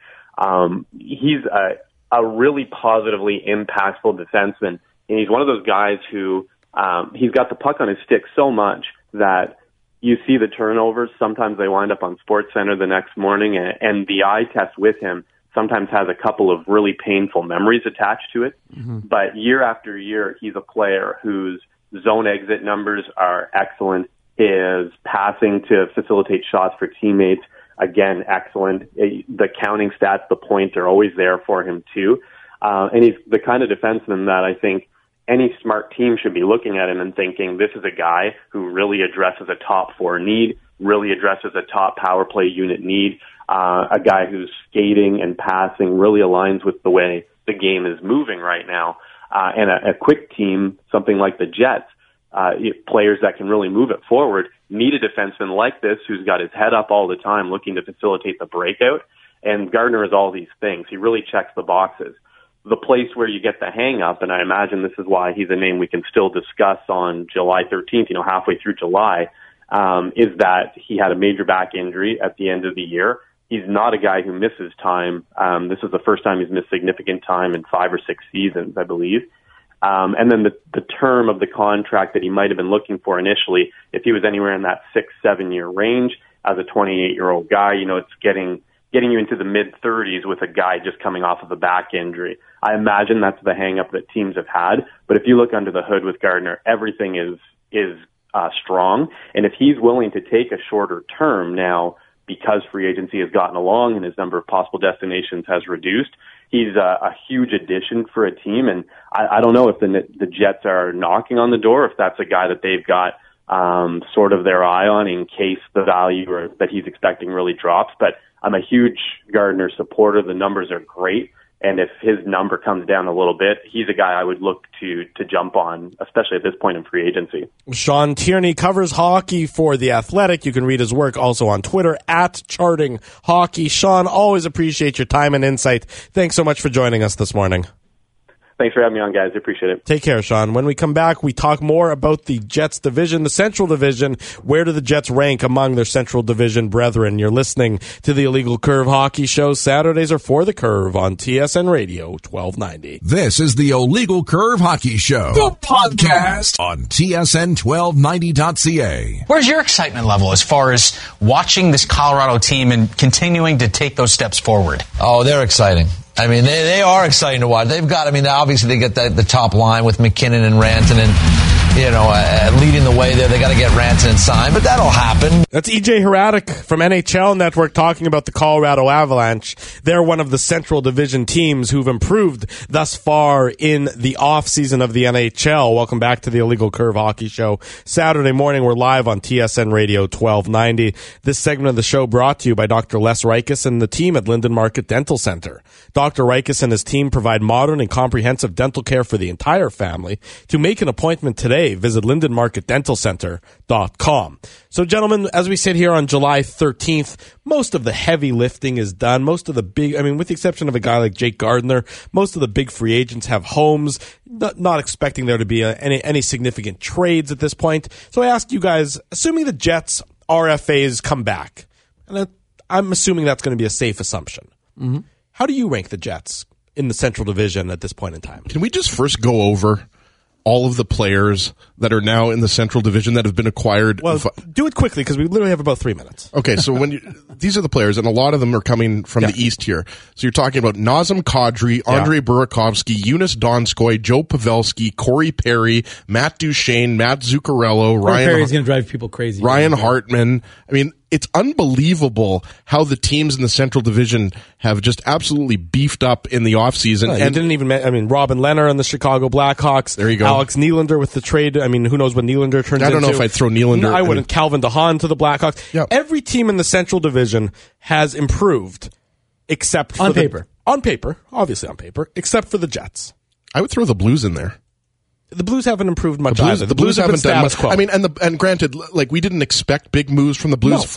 he's a really positively impactful defenseman, and he's one of those guys who he's got the puck on his stick so much that you see the turnovers. Sometimes they wind up on SportsCenter the next morning, and the eye test with him sometimes has a couple of really painful memories attached to it. Mm-hmm. But year after year, he's a player whose zone exit numbers are excellent. His passing to facilitate shots for teammates, again, excellent. The counting stats, the points are always there for him too. And he's the kind of defenseman that I think any smart team should be looking at him and thinking, this is a guy who really addresses a top 4 need, really addresses a top power play unit need, a guy whose skating and passing really aligns with the way the game is moving right now. And a quick team, something like the Jets, players that can really move it forward, need a defenseman like this who's got his head up all the time looking to facilitate the breakout. And Gardiner is all these things. He really checks the boxes. The place where you get the hang up, and I imagine this is why he's a name we can still discuss on July 13th, halfway through July, is that he had a major back injury at the end of the year. He's not a guy who misses time. This is the first time he's missed significant time in 5 or 6 seasons, I believe. And then the term of the contract that he might have been looking for initially, if he was anywhere in that 6-7 year range as a 28-year-old guy, it's getting getting you into the mid-30s with a guy just coming off of a back injury. I imagine that's the hang-up that teams have had. But if you look under the hood with Gardner, everything is strong. And if he's willing to take a shorter term now because free agency has gotten along and his number of possible destinations has reduced, he's a huge addition for a team. And I don't know if the Jets are knocking on the door, if that's a guy that they've got sort of their eye on in case the value or that he's expecting really drops. But I'm a huge Gardner supporter. The numbers are great. And if his number comes down a little bit, he's a guy I would look to jump on, especially at this point in free agency. Sean Tierney covers hockey for The Athletic. You can read his work also on Twitter at Charting Hockey. Sean, always appreciate your time and insight. Thanks so much for joining us this morning. Thanks for having me on, guys. I appreciate it. Take care, Sean. When we come back, we talk more about the Jets division, the Central Division. Where do the Jets rank among their Central Division brethren? You're listening to the Illegal Curve Hockey Show. Saturdays are For the Curve on TSN Radio 1290. This is the Illegal Curve Hockey Show, the podcast on TSN1290.ca. Where's your excitement level as far as watching this Colorado team and continuing to take those steps forward? Oh, they're exciting. I mean, they are exciting to watch. They've got, I mean, obviously they get the top line with McKinnon and Rantanen, leading the way there. They got to get Rantanen signed, but that'll happen. That's EJ Hradek from NHL Network talking about the Colorado Avalanche. They're one of the Central Division teams who've improved thus far in the offseason of the NHL. Welcome back to the Illegal Curve Hockey Show. Saturday morning, we're live on TSN Radio 1290. This segment of the show brought to you by Dr. Les Reiches and the team at Linden Market Dental Center. Dr. Reiches and his team provide modern and comprehensive dental care for the entire family. To make an appointment today, visit lindenmarketdentalcenter.com. So, gentlemen, as we sit here on July 13th, most of the heavy lifting is done. Most of the big, with the exception of a guy like Jake Gardner, most of the big free agents have homes. Not expecting there to be any significant trades at this point. So I ask you guys, assuming the Jets RFAs come back, and I'm assuming that's going to be a safe assumption. Mm-hmm. How do you rank the Jets in the Central Division at this point in time? Can we just first go over all of the players that are now in the Central Division that have been acquired? Well, do it quickly because we literally have about 3 minutes. Okay, so these are the players, and a lot of them are coming from the East here. So you're talking about Nazem Kadri, Andre Burakovsky, Eunice Donskoy, Joe Pavelski, Corey Perry, Matt Duchene, Matt Zuccarello, Corey Perry's going to drive people crazy. Ryan Hartman. It's unbelievable how the teams in the Central Division have just absolutely beefed up in the offseason. And didn't even Robin Lehner on the Chicago Blackhawks. There you go. Alex Nylander with the trade. Who knows what Nylander turns into. I don't know if I'd throw Nylander. No, I wouldn't. Calvin DeHaan to the Blackhawks. Yep. Every team in the Central Division has improved except for on paper, obviously on paper, except for the Jets. I would throw the Blues in there. The Blues haven't improved much either. The Blues haven't done much. Quo. And granted, we didn't expect big moves from the Blues.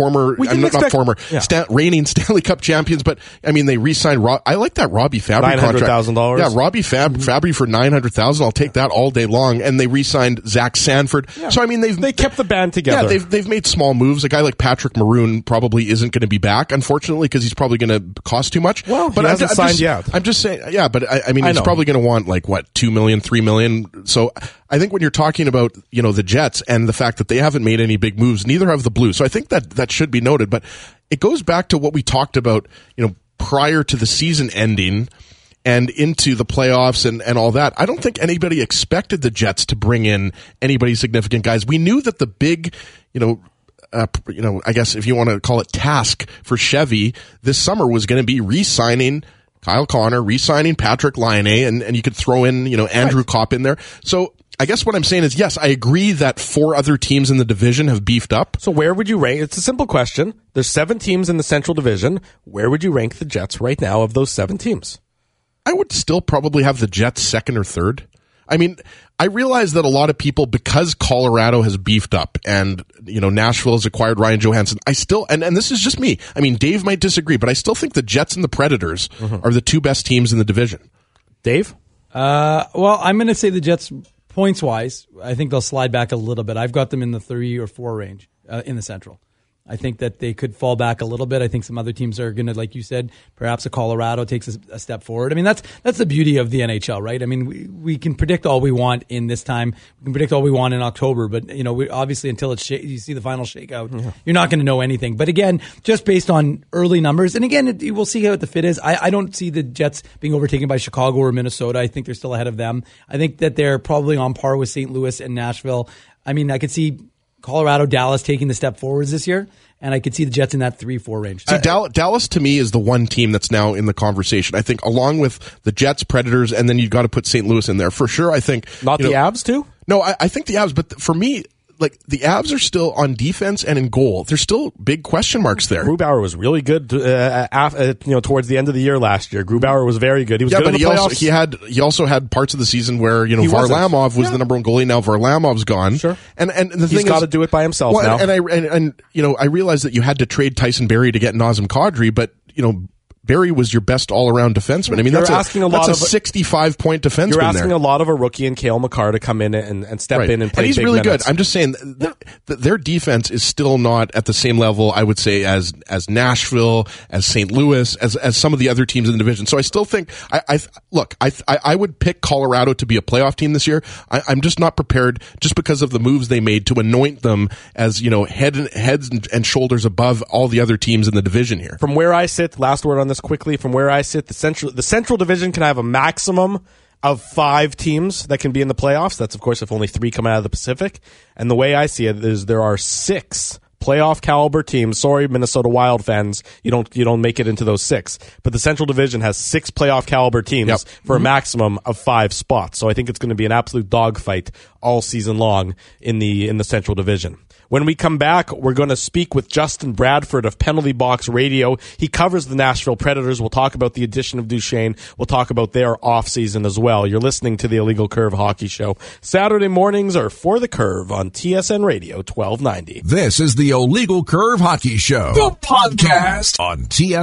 Reigning Stanley Cup champions, but they re-signed. I like that Robbie Fabry contract. $900,000. Yeah, Robbie Fabry for $900,000. I'll take that all day long. And they re-signed Zach Sanford. Yeah. So they kept the band together. Yeah, they've made small moves. A guy like Patrick Maroon probably isn't going to be back, unfortunately, because he's probably going to cost too much. Well, but he hasn't signed yet. I'm just saying. Yeah, but he's probably going to want $2 million, $3 million. So I think when you're talking about, the Jets and the fact that they haven't made any big moves, neither have the Blues. So I think that should be noted, but it goes back to what we talked about, prior to the season ending and into the playoffs and all that. I don't think anybody expected the Jets to bring in anybody significant guys. We knew that the big, I guess if you want to call it task for Chevy this summer was going to be re-signing Kyle Connor, re-signing Patrick Laine, and you could throw in, Andrew Kopp in there. So I guess what I'm saying is, yes, I agree that 4 other teams in the division have beefed up. So where would you rank? It's a simple question. There's 7 teams in the Central Division. Where would you rank the Jets right now of those 7 teams? I would still probably have the Jets second or third. I realize that a lot of people, because Colorado has beefed up and, Nashville has acquired Ryan Johansson, I still, and this is just me. Dave might disagree, but I still think the Jets and the Predators are the 2 best teams in the division. Dave? Well, I'm going to say the Jets, points-wise, I think they'll slide back a little bit. I've got them in the 3 or 4 range in the Central. I think that they could fall back a little bit. I think some other teams are going to, like you said, perhaps a Colorado takes a step forward. I mean, that's the beauty of the NHL, right? I mean, we can predict all we want in this time. We can predict all we want in October, but we obviously until you see the final shakeout, you're not going to know anything. But again, just based on early numbers, and again, we'll see how the fit is. I don't see the Jets being overtaken by Chicago or Minnesota. I think they're still ahead of them. I think that they're probably on par with St. Louis and Nashville. I mean, I could see Colorado, Dallas taking the step forwards this year, and I could see the Jets in that 3-4 range. See, Dallas to me is the one team that's now in the conversation. I think along with the Jets, Predators, and then you've got to put St. Louis in there for sure. I think not the Avs too. No, I think the Avs, but for me, like the Avs are still on defense and in goal. There's still big question marks there. Grubauer was really good, towards the end of the year last year. Grubauer was very good. He was good in the playoffs. He also had parts of the season where Varlamov was the number one goalie. Now Varlamov's gone. Sure, and the thing he's got to do it by himself now. And I realized that you had to trade Tyson Barrie to get Nazem Kadri, but Barrie was your best all-around defenseman. I mean, that's a 65-point defenseman. You're asking a lot of a rookie in Cale Makar to come in and step in and play. And he's big really minutes. good. I'm just saying that their defense is still not at the same level, I would say, as Nashville, as St. Louis, as some of the other teams in the division. So I still think I would pick Colorado to be a playoff team this year. I'm just not prepared, just because of the moves they made, to anoint them as heads and shoulders above all the other teams in the division here. From where I sit, last word on this quickly, from where I sit, the Central Division can have a maximum of 5 teams that can be in the playoffs. That's, of course, if only 3 come out of the Pacific. And the way I see it is there are 6 playoff caliber teams. Sorry, Minnesota Wild fans, you don't make it into those 6. But the Central Division has 6 playoff caliber teams for a maximum of 5 spots. So I think it's going to be an absolute dogfight all season long in the Central Division. When we come back, we're going to speak with Justin Bradford of Penalty Box Radio. He covers the Nashville Predators. We'll talk about the addition of Duchesne. We'll talk about their offseason as well. You're listening to the Illegal Curve Hockey Show. Saturday mornings are For the Curve on TSN Radio 1290. This is the Illegal Curve Hockey Show, the podcast on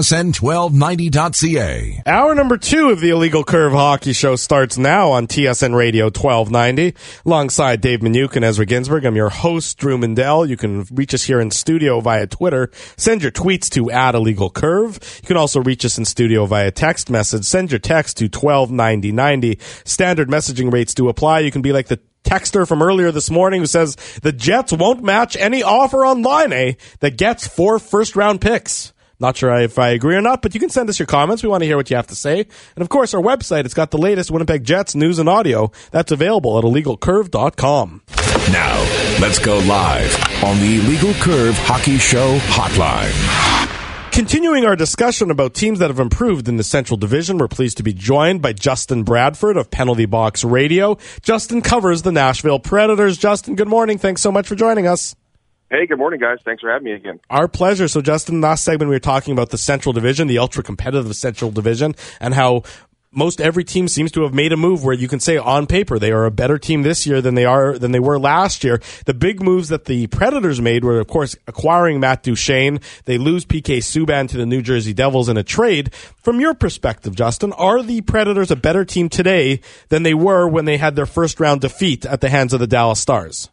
TSN1290.ca. Hour number 2 of the Illegal Curve Hockey Show starts now on TSN Radio 1290. Alongside Dave Minuke and Ezra Ginsberg, I'm your host, Drew Mandel. You can reach us here in studio via Twitter. Send your tweets to @IllegalCurve. You can also reach us in studio via text message. Send your text to 129090. Standard messaging rates do apply. You can be like the texter from earlier this morning who says the Jets won't match any offer on Laine that gets 4 first-round picks. Not sure if I agree or not, but you can send us your comments. We want to hear what you have to say. And, of course, our website, it's got the latest Winnipeg Jets news and audio. That's available at IllegalCurve.com. Now, let's go live on the Illegal Curve Hockey Show hotline. Continuing our discussion about teams that have improved in the Central Division, we're pleased to be joined by Justin Bradford of Penalty Box Radio. Justin covers the Nashville Predators. Justin, good morning. Thanks so much for joining us. Hey, good morning, guys. Thanks for having me again. Our pleasure. So, Justin, last segment we were talking about the Central Division, the ultra-competitive Central Division, and how most every team seems to have made a move where you can say on paper they are a better team this year than they were last year. The big moves that the Predators made were, of course, acquiring Matt Duchesne. They lose PK Subban to the New Jersey Devils in a trade. From your perspective, Justin, are the Predators a better team today than they were when they had their first-round defeat at the hands of the Dallas Stars?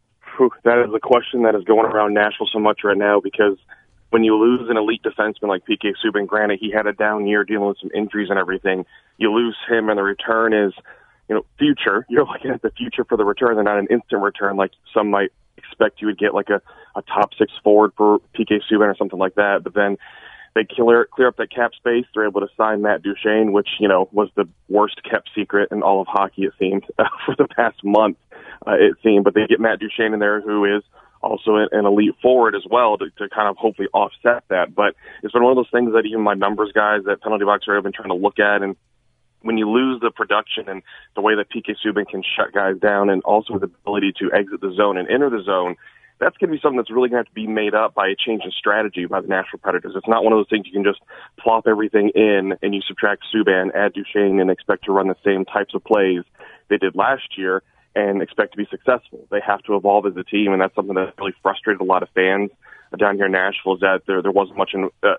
That is a question that is going around Nashville so much right now, because when you lose an elite defenseman like PK Subban, granted he had a down year dealing with some injuries and everything, you lose him and the return is, future. You're looking at the future for the return and not an instant return like some might expect you would get, like a top 6 forward for PK Subban or something like that. But then they clear up that cap space. They're able to sign Matt Duchesne, which, was the worst kept secret in all of hockey, it seemed, for the past month, it seemed. But they get Matt Duchesne in there, who is also an elite forward as well, to kind of hopefully offset that. But it's been one of those things that even my numbers guys at Penalty Box have been trying to look at. And when you lose the production and the way that PK Subban can shut guys down, and also the ability to exit the zone and enter the zone, that's going to be something that's really going to have to be made up by a change in strategy by the Nashville Predators. It's not one of those things you can just plop everything in and you subtract Subban, add Duchesne, and expect to run the same types of plays they did last year and expect to be successful. They have to evolve as a team, and that's something that really frustrated a lot of fans down here in Nashville, is that there wasn't much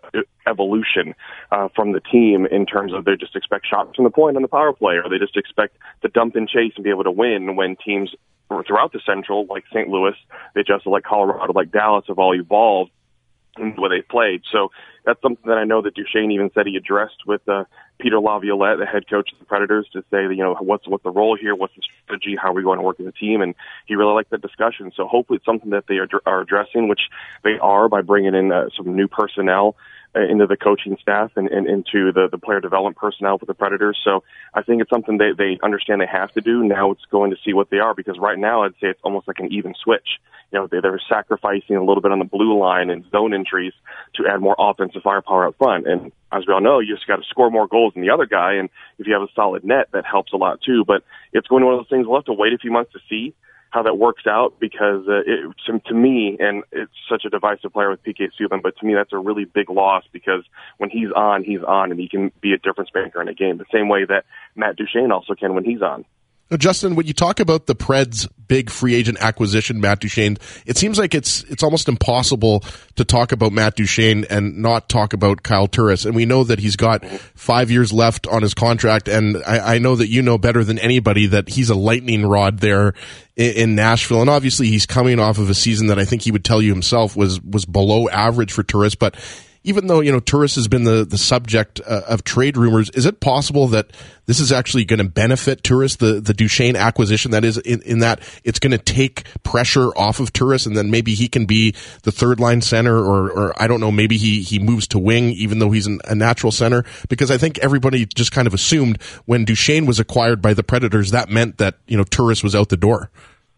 evolution from the team in terms of they just expect shots from the point on the power play, or they just expect to dump and chase and be able to win, when teams throughout the Central, like St. Louis, they just like Colorado, like Dallas, have all evolved in the way they played. So that's something that I know that Duchesne even said he addressed with Peter Laviolette, the head coach of the Predators, to say that, what's the role here, what's the strategy, how are we going to work as a team, and he really liked that discussion. So hopefully it's something that they are addressing, which they are, by bringing in some new personnel into the coaching staff and into the player development personnel for the Predators. So I think it's something they understand they have to do. Now it's going to see what they are, because right now I'd say it's almost like an even switch. They're sacrificing a little bit on the blue line and zone entries to add more offensive firepower up front. And as we all know, you just got to score more goals than the other guy. And if you have a solid net, that helps a lot too. But it's going to be one of those things we'll have to wait a few months to see how that works out, because to me, and it's such a divisive player with PK Subban, but to me that's a really big loss, because when he's on, and he can be a difference maker in a game, the same way that Matt Duchene also can when he's on. Now, Justin, when you talk about the Preds' big free agent acquisition, Matt Duchene, it seems like it's almost impossible to talk about Matt Duchene and not talk about Kyle Turris. And we know that he's got 5 years left on his contract, and I know that you know better than anybody that he's a lightning rod there in Nashville. And obviously he's coming off of a season that I think he would tell you himself was below average for Turris. But even though, Turris has been the subject of trade rumors, is it possible that this is actually going to benefit Turris, the Duchene acquisition? That is, in that it's going to take pressure off of Turris, and then maybe he can be the third line center, or I don't know, maybe he moves to wing, even though he's a natural center? Because I think everybody just kind of assumed when Duchene was acquired by the Predators, that meant that, Turris was out the door.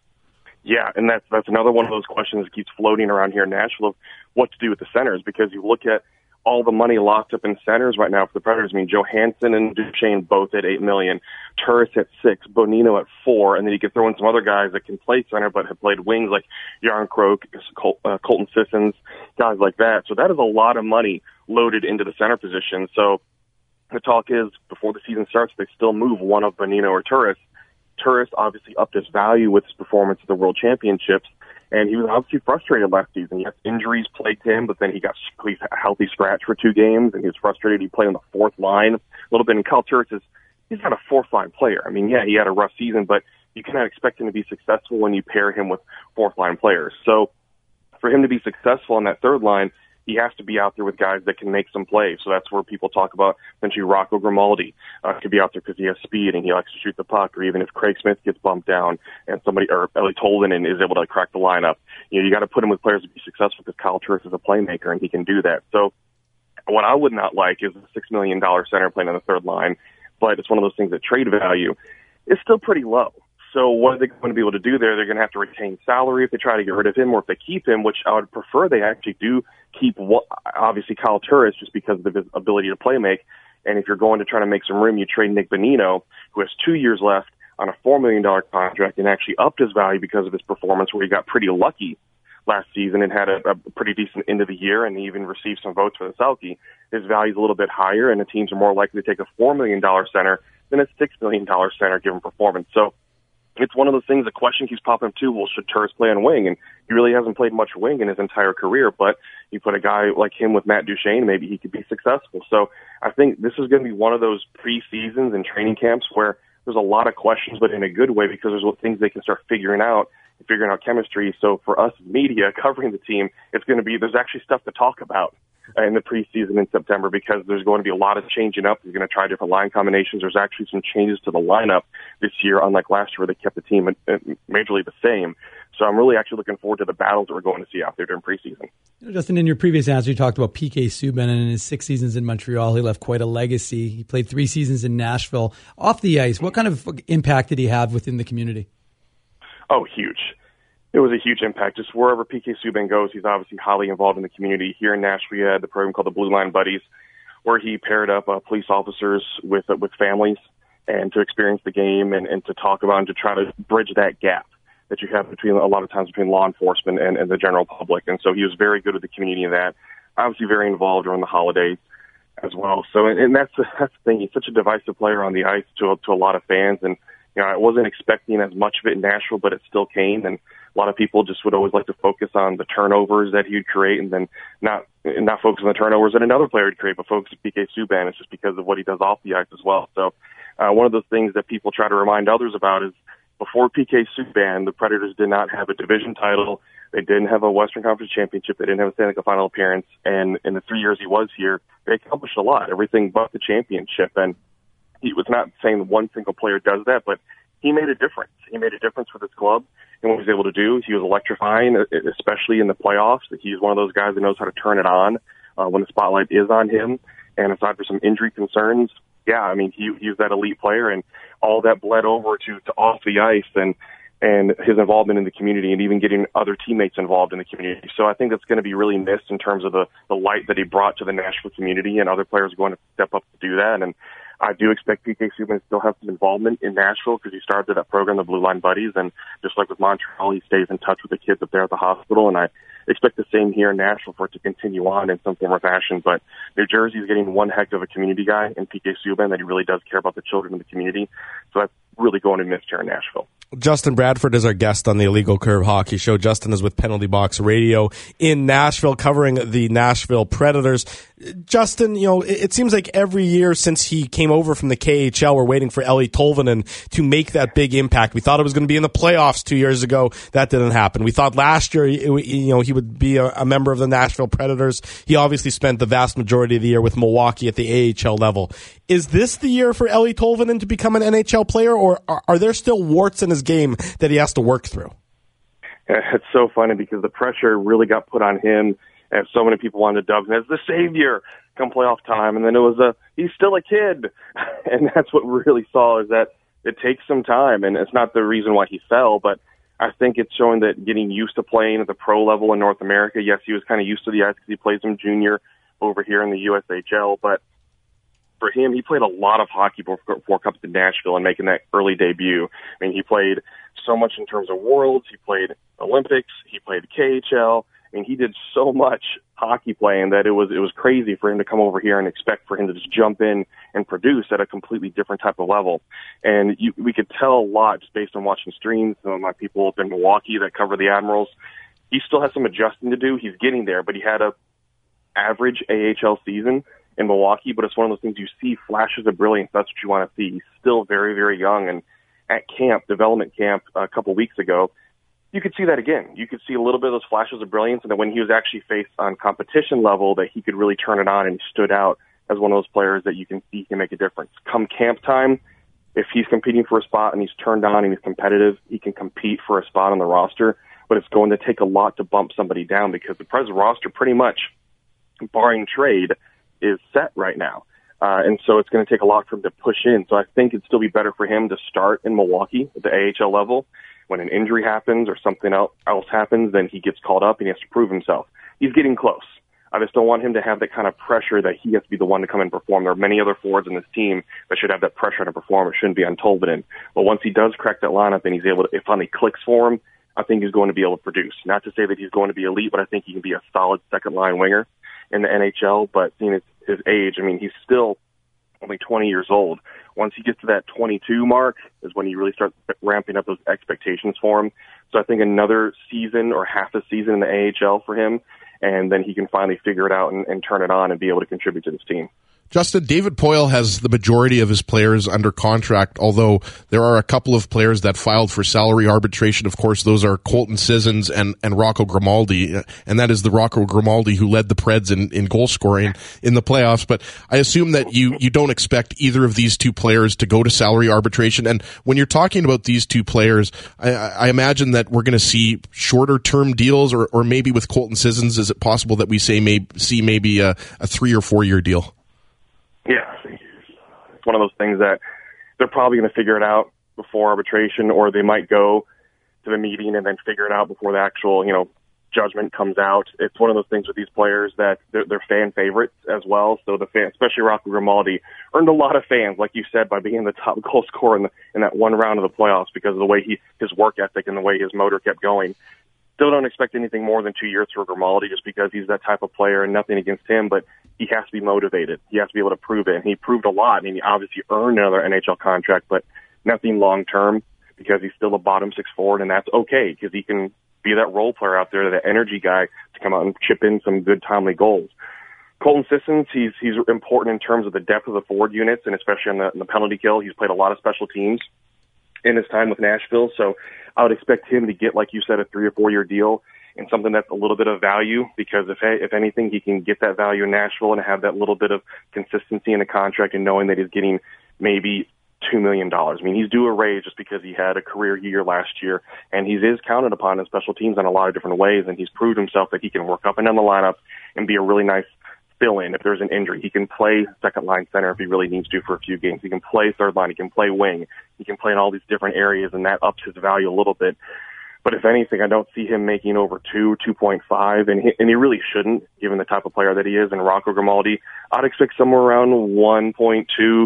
Yeah, and that's another one of those questions that keeps floating around here in Nashville of what to do with the centers, because you look at all the money locked up in centers right now for the Predators. I mean, Johansson and Duchene both at $8 million, Turris at $6 million, Bonino at $4 million, and then you could throw in some other guys that can play center but have played wings like Jarnkrok, Colton Sissons, guys like that. So that is a lot of money loaded into the center position. So the talk is, before the season starts, they still move one of Bonino or Turris. Turris obviously upped his value with his performance at the World Championships, and he was obviously frustrated last season. Yes, injuries plagued him, but then he got a healthy scratch for 2 games, and he was frustrated. He played on the fourth line a little bit, and Kyle Turris he's not a fourth-line player. I mean, yeah, he had a rough season, but you cannot expect him to be successful when you pair him with fourth-line players. So for him to be successful on that third line, he has to be out there with guys that can make some plays. So that's where people talk about essentially Rocco Grimaldi could be out there because he has speed and he likes to shoot the puck, or even if Craig Smith gets bumped down and Ellie Tolvanen is able to crack the lineup, you got to put him with players to be successful, because Kyle Turris is a playmaker and he can do that. So what I would not like is a $6 million center playing on the third line, but it's one of those things that trade value is still pretty low. So what are they going to be able to do there? They're going to have to retain salary if they try to get rid of him, or if they keep him, which I would prefer they actually do keep, obviously, Kyle Turris, just because of his ability to play make. And if you're going to try to make some room, you trade Nick Bonino, who has 2 years left on a $4 million contract, and actually upped his value because of his performance, where he got pretty lucky last season and had a pretty decent end of the year, and he even received some votes for the Selke. His value is a little bit higher, and the teams are more likely to take a $4 million center than a $6 million center given performance. So it's one of those things, the question keeps popping up too, well, should Turris play on wing? And he really hasn't played much wing in his entire career, but you put a guy like him with Matt Duchene, maybe he could be successful. So I think this is going to be one of those pre-seasons and training camps where there's a lot of questions, but in a good way, because there's things they can start figuring out chemistry. So for us media covering the team, there's actually stuff to talk about in the preseason in September, because there's going to be a lot of changing up. They're going to try different line combinations. There's actually some changes to the lineup this year, unlike last year where they kept the team majorly the same. So I'm really actually looking forward to the battles that we're going to see out there during preseason. Justin, in your previous answer, you talked about PK Subban, and in his 6 seasons in Montreal, he left quite a legacy. He played 3 seasons in Nashville. Off the ice, what kind of impact did he have within the community? Oh, huge. It was a huge impact. Just wherever PK Subban goes, he's obviously highly involved in the community. Here in Nashville, we had the program called the Blue Line Buddies, where he paired up police officers with families and to experience the game and to talk about and to try to bridge that gap that you have between law enforcement and the general public. And so he was very good with the community in that. Obviously very involved during the holidays as well. So, and that's the thing. He's such a divisive player on the ice to a lot of fans. And, I wasn't expecting as much of it in Nashville, but it still came. And a lot of people just would always like to focus on the turnovers that he would create, and then not focus on the turnovers that another player would create, but focus on PK Subban. It's just because of what he does off the ice as well. So one of those things that people try to remind others about is before PK Subban, the Predators did not have a division title. They didn't have a Western Conference championship. They didn't have a Stanley Cup final appearance. And in the 3 years he was here, they accomplished a lot, everything but the championship. And he was not saying one single player does that, but he made a difference. He made a difference for this club and what he was able to do. He was electrifying, especially in the playoffs. He's one of those guys that knows how to turn it on when the spotlight is on him. And aside from some injury concerns, yeah, I mean, he's that elite player, and all that bled over to off the ice and his involvement in the community and even getting other teammates involved in the community. So I think that's going to be really missed in terms of the light that he brought to the Nashville community, and other players are going to step up to do that. And I do expect PK Subban to still have some involvement in Nashville because he started that program, the Blue Line Buddies, and just like with Montreal, he stays in touch with the kids up there at the hospital, and I expect the same here in Nashville for it to continue on in some form or fashion. But New Jersey is getting one heck of a community guy in PK Subban that he really does care about the children in the community. So that's really going to miss here in Nashville. Justin Bradford is our guest on the Illegal Curve Hockey Show. Justin is with Penalty Box Radio in Nashville, covering the Nashville Predators. Justin, it seems like every year since he came over from the KHL, we're waiting for Eeli Tolvanen to make that big impact. We thought it was going to be in the playoffs 2 years ago. That didn't happen. We thought last year, he would be a member of the Nashville Predators. He obviously spent the vast majority of the year with Milwaukee at the AHL level. Is this the year for Eeli Tolvanen to become an NHL player, or are there still warts in his game that he has to work through? It's so funny because the pressure really got put on him, and so many people wanted to dub him as the savior come playoff time, and then it was he's still a kid. And that's what we really saw, is that it takes some time, and it's not the reason why he fell, but I think it's showing that getting used to playing at the pro level in North America. Yes, he was kind of used to the ice because he plays some junior over here in the USHL, but for him, he played a lot of hockey before coming to Nashville and making that early debut. I mean, he played so much in terms of Worlds. He played Olympics. He played KHL. I mean, he did so much hockey playing that it was crazy for him to come over here and expect for him to just jump in and produce at a completely different type of level. And we could tell a lot just based on watching streams. Some of my people up in Milwaukee that cover the Admirals, he still has some adjusting to do. He's getting there, but he had a average AHL season in Milwaukee, but it's one of those things you see flashes of brilliance. That's what you want to see. He's still very, very young, and at development camp a couple weeks ago, you could see that again. You could see a little bit of those flashes of brilliance, and then when he was actually faced on competition level, that he could really turn it on and he stood out as one of those players that you can see can make a difference. Come camp time, if he's competing for a spot and he's turned on and he's competitive, he can compete for a spot on the roster, but it's going to take a lot to bump somebody down because the present roster pretty much, barring trade, is set right now. And so it's going to take a lot for him to push in. So I think it'd still be better for him to start in Milwaukee at the AHL level. When an injury happens or something else happens, then he gets called up and he has to prove himself. He's getting close. I just don't want him to have that kind of pressure that he has to be the one to come and perform. There are many other forwards in this team that should have that pressure to perform. It shouldn't be on Tolvanen. But once he does crack that lineup and it finally clicks for him, I think he's going to be able to produce. Not to say that he's going to be elite, but I think he can be a solid second-line winger in the NHL. But seeing his age, I mean, he's still only 20 years old. Once he gets to that 22 mark is when you really start ramping up those expectations for him. So I think another season or half a season in the AHL for him, and then he can finally figure it out and turn it on and be able to contribute to this team. Justin, David Poile has the majority of his players under contract, although there are a couple of players that filed for salary arbitration. Of course, those are Colton Sissons and Rocco Grimaldi, and that is the Rocco Grimaldi who led the Preds in goal scoring in the playoffs. But I assume that you don't expect either of these two players to go to salary arbitration. And when you're talking about these two players, I imagine that we're going to see shorter term deals, or maybe with Colton Sissons, is it possible that we see maybe a 3 or 4 year deal? Yeah, it's one of those things that they're probably going to figure it out before arbitration, or they might go to the meeting and then figure it out before the actual, judgment comes out. It's one of those things with these players that they're fan favorites as well. So the fans, especially Rocco Grimaldi, earned a lot of fans, like you said, by being the top goal scorer in that one round of the playoffs because of the way his work ethic and the way his motor kept going. Still don't expect anything more than 2 years for Grimaldi just because he's that type of player, and nothing against him, but he has to be motivated. He has to be able to prove it, and he proved a lot. I mean, he obviously earned another NHL contract, but nothing long-term because he's still a bottom six forward, and that's okay because he can be that role player out there, that energy guy to come out and chip in some good, timely goals. Colton Sissons, he's important in terms of the depth of the forward units, and especially on the penalty kill. He's played a lot of special teams. in his time with Nashville. So I would expect him to get, like you said, a 3 or 4 year deal and something that's a little bit of value, because if anything, he can get that value in Nashville and have that little bit of consistency in the contract and knowing that he's getting maybe $2 million. I mean, he's due a raise just because he had a career year last year, and he is counted upon in special teams in a lot of different ways, and he's proved himself that he can work up and down the lineup and be a really nice fill-in if there's an injury. He can play second-line center if he really needs to for a few games. He can play third line. He can play wing. He can play in all these different areas, and that ups his value a little bit. But if anything, I don't see him making over 2.5, and he really shouldn't, given the type of player that he is. And Rocco Grimaldi, I'd expect somewhere around 1.25,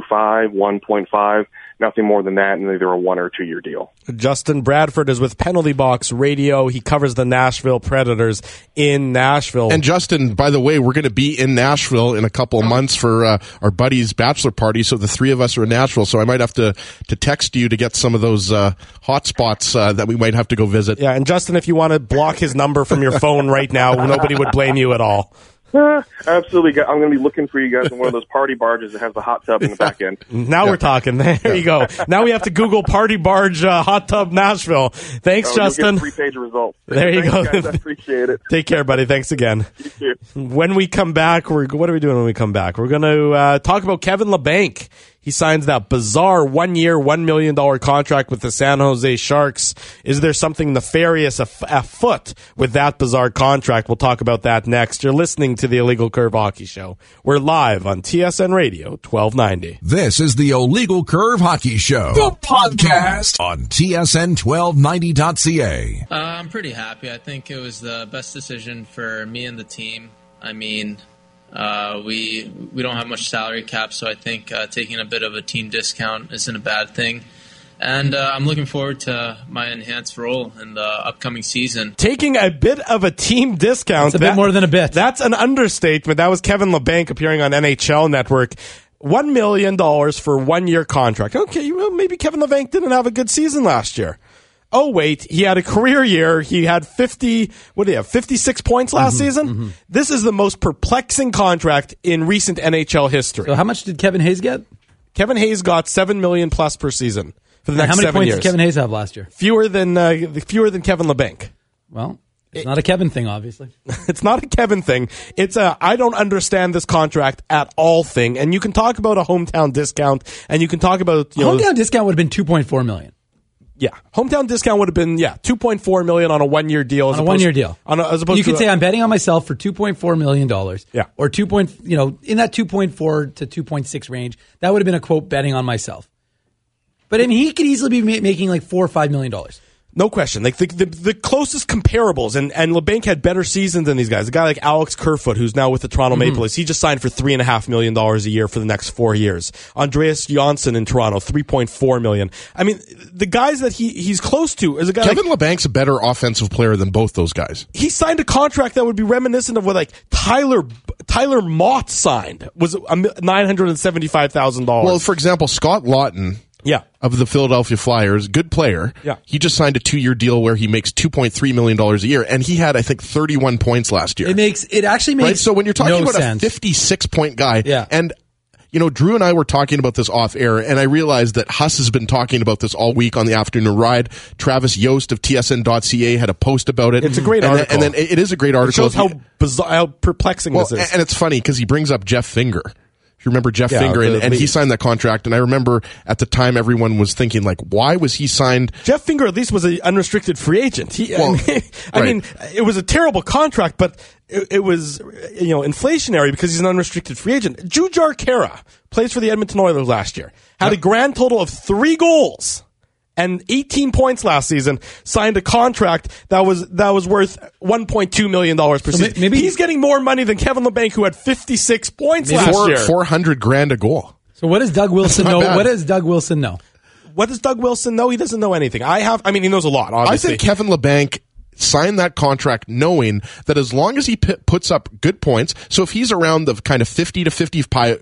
1.5, nothing more than that, and either a 1 or 2 year deal. Justin Bradford is with Penalty Box Radio. He covers the Nashville Predators in Nashville. And Justin, by the way, we're going to be in Nashville in a couple of months for our buddy's bachelor party. So the three of us are in Nashville. So I might have to text you to get some of those hot spots that we might have to go visit. Yeah, and Justin, if you want to block his number from your phone right now, nobody would blame you at all. Absolutely. I'm going to be looking for you guys in one of those party barges that has the hot tub in the back end. Now we're talking. There you go. Now we have to Google party barge hot tub Nashville. Thanks, Justin. You'll get 3-page results. There you go. Guys, I appreciate it. Take care, buddy. Thanks again. You too. When we come back, what are we doing when we come back? We're going to talk about Kevin Labanc. He signs that bizarre 1 year, $1 million contract with the San Jose Sharks. Is there something nefarious afoot with that bizarre contract? We'll talk about that next. You're listening to the Illegal Curve Hockey Show. We're live on TSN Radio 1290. This is the Illegal Curve Hockey Show, the podcast on TSN1290.ca. I'm pretty happy. I think it was the best decision for me and the team. I mean, we don't have much salary cap, so I think taking a bit of a team discount isn't a bad thing. And I'm looking forward to my enhanced role in the upcoming season. Taking a bit of a team discount. It's a bit more than a bit. That's an understatement. That was Kevin Labanc appearing on NHL Network. $1 million for 1 year contract. Okay, well, maybe Kevin Labanc didn't have a good season last year. Oh, wait, he had a career year. He had 56 points last season? Mm-hmm. This is the most perplexing contract in recent NHL history. So how much did Kevin Hayes get? Kevin Hayes got $7 million plus per season for the next 7 years. How many points did Kevin Hayes have last year? Fewer than Kevin Labanc. Well, it's not a Kevin thing, obviously. It's not a Kevin thing. It's a I don't understand this contract at all thing. And you can talk about a hometown discount, and you can talk about hometown discount would have been $2.4 million. Yeah, hometown discount would have been $2.4 million on a 1 year deal. On a 1 year deal, as opposed you could say I'm betting on myself for $2.4 million. Yeah, or in that 2.4 to 2.6 range. That would have been a quote betting on myself. But I mean, he could easily be making like $4 or $5 million. No question. Like the closest comparables, and Labanc had better seasons than these guys. A guy like Alex Kerfoot, who's now with the Toronto Maple Leafs, he just signed for $3.5 million a year for the next 4 years. Andreas Johnsson in Toronto, $3.4 million. I mean, the guys that he's close to is a guy. Kevin Labanc's a better offensive player than both those guys. He signed a contract that would be reminiscent of what like Tyler Mott signed, was $975,000. Well, for example, Scott Lawton. Yeah. Of the Philadelphia Flyers, good player. Yeah. He just signed a 2 year deal where he makes $2.3 million a year, and he had, I think, 31 points last year. It actually makes right? So when you're talking no about sense. a 56-point guy, yeah. And Drew and I were talking about this off air, and I realized that Huss has been talking about this all week on the afternoon ride. Travis Yost of TSN.ca had a post about it. It's a great article. And then it is a great article. It shows how bizarre, how perplexing this is. And it's funny because he brings up Jeff Finger. You remember Jeff Finger, and he signed that contract, and I remember at the time everyone was thinking, like, why was he signed? Jeff Finger at least was an unrestricted free agent. I mean, it was a terrible contract, but it was inflationary because he's an unrestricted free agent. Jujhar Khaira plays for the Edmonton Oilers last year, had a grand total of 3 goals and 18 points last season, signed a contract that was worth $1.2 million per season. Maybe he's getting more money than Kevin Labanc, who had 56 points last year. $400,000 a goal. So what does Doug Wilson know? What does Doug Wilson know? What does Doug Wilson know? He doesn't know anything. He knows a lot, obviously. I think Kevin Labanc signed that contract knowing that as long as he puts up good points, so if he's around the kind of 50 to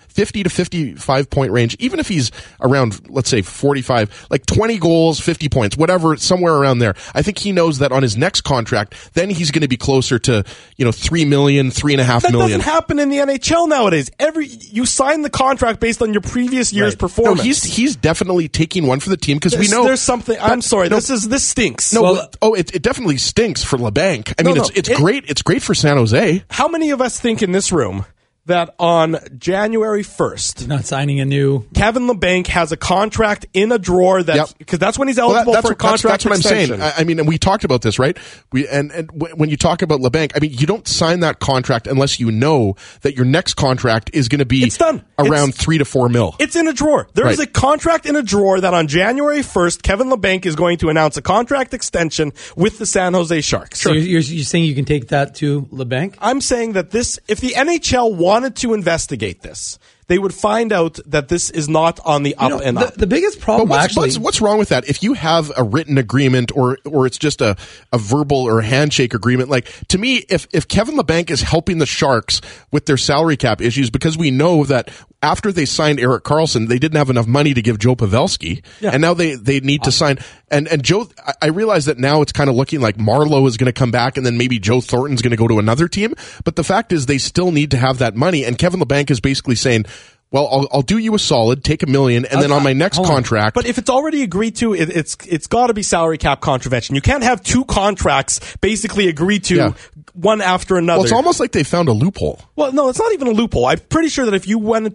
50 to 55 point range, even if he's around, let's say 45, like 20 goals, 50 points, whatever, somewhere around there. I think he knows that on his next contract, then he's going to be closer to, $3 million, $3.5 million. That doesn't happen in the NHL nowadays. You sign the contract based on your previous year's performance. No, he's definitely taking one for the team because we know there's something. I'm sorry. This stinks. No, it definitely stinks for LeBanc. I mean, it's great. It's great for San Jose. How many of us think in this room that on January 1st, not signing a new Kevin LeBanc has a contract in a drawer because that's when he's eligible for a contract extension. That's what extension. I'm saying. I mean, and we talked about this, right? And when you talk about LeBanc, I mean, you don't sign that contract unless you know that your next contract is going to be around 3 to 4 mil. It's in a drawer. There is a contract in a drawer that on January 1st, Kevin LeBanc is going to announce a contract extension with the San Jose Sharks. So you're saying you can take that to LeBanc? I'm saying that if the NHL wanted to investigate this, they would find out that this is not on the up and up. The biggest problem, what's wrong with that? If you have a written agreement or it's just a verbal or handshake agreement, like to me, if Kevin LeBanc is helping the Sharks with their salary cap issues, because we know that after they signed Erik Karlsson, they didn't have enough money to give Joe Pavelski, and now they need to sign. And Joe, I realize that now it's kind of looking like Marleau is going to come back, and then maybe Joe Thornton's going to go to another team. But the fact is, they still need to have that money. And Kevin LeBanc is basically saying, well, I'll do you a solid, take $1 million, and then on my next contract. But if it's already agreed to, it's got to be salary cap contravention. You can't have two contracts basically agreed to one after another. Well, it's almost like they found a loophole. Well, no, it's not even a loophole. I'm pretty sure that if the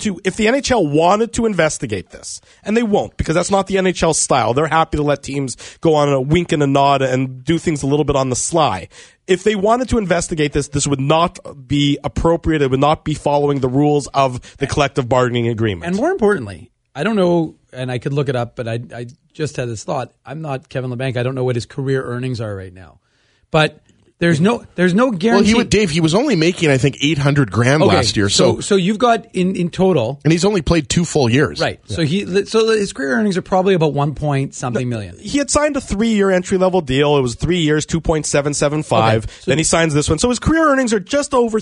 NHL wanted to investigate this, and they won't, because that's not the NHL style. They're happy to let teams go on a wink and a nod and do things a little bit on the sly. If they wanted to investigate this would not be appropriate. It would not be following the rules of the collective bargaining agreement. And more importantly, I don't know, and I could look it up, but I just had this thought. I'm not Kevin LeBanc. I don't know what his career earnings are right now. But there's no guarantee. Well, Dave, he was only making, I think, $800,000 last year. So you've got in total, and he's only played 2 full years. Right. Yeah. So his career earnings are probably about 1 point something million. He had signed a 3-year entry level deal. It was 3 years, 2.775. Okay. Then he signs this one. So his career earnings are just over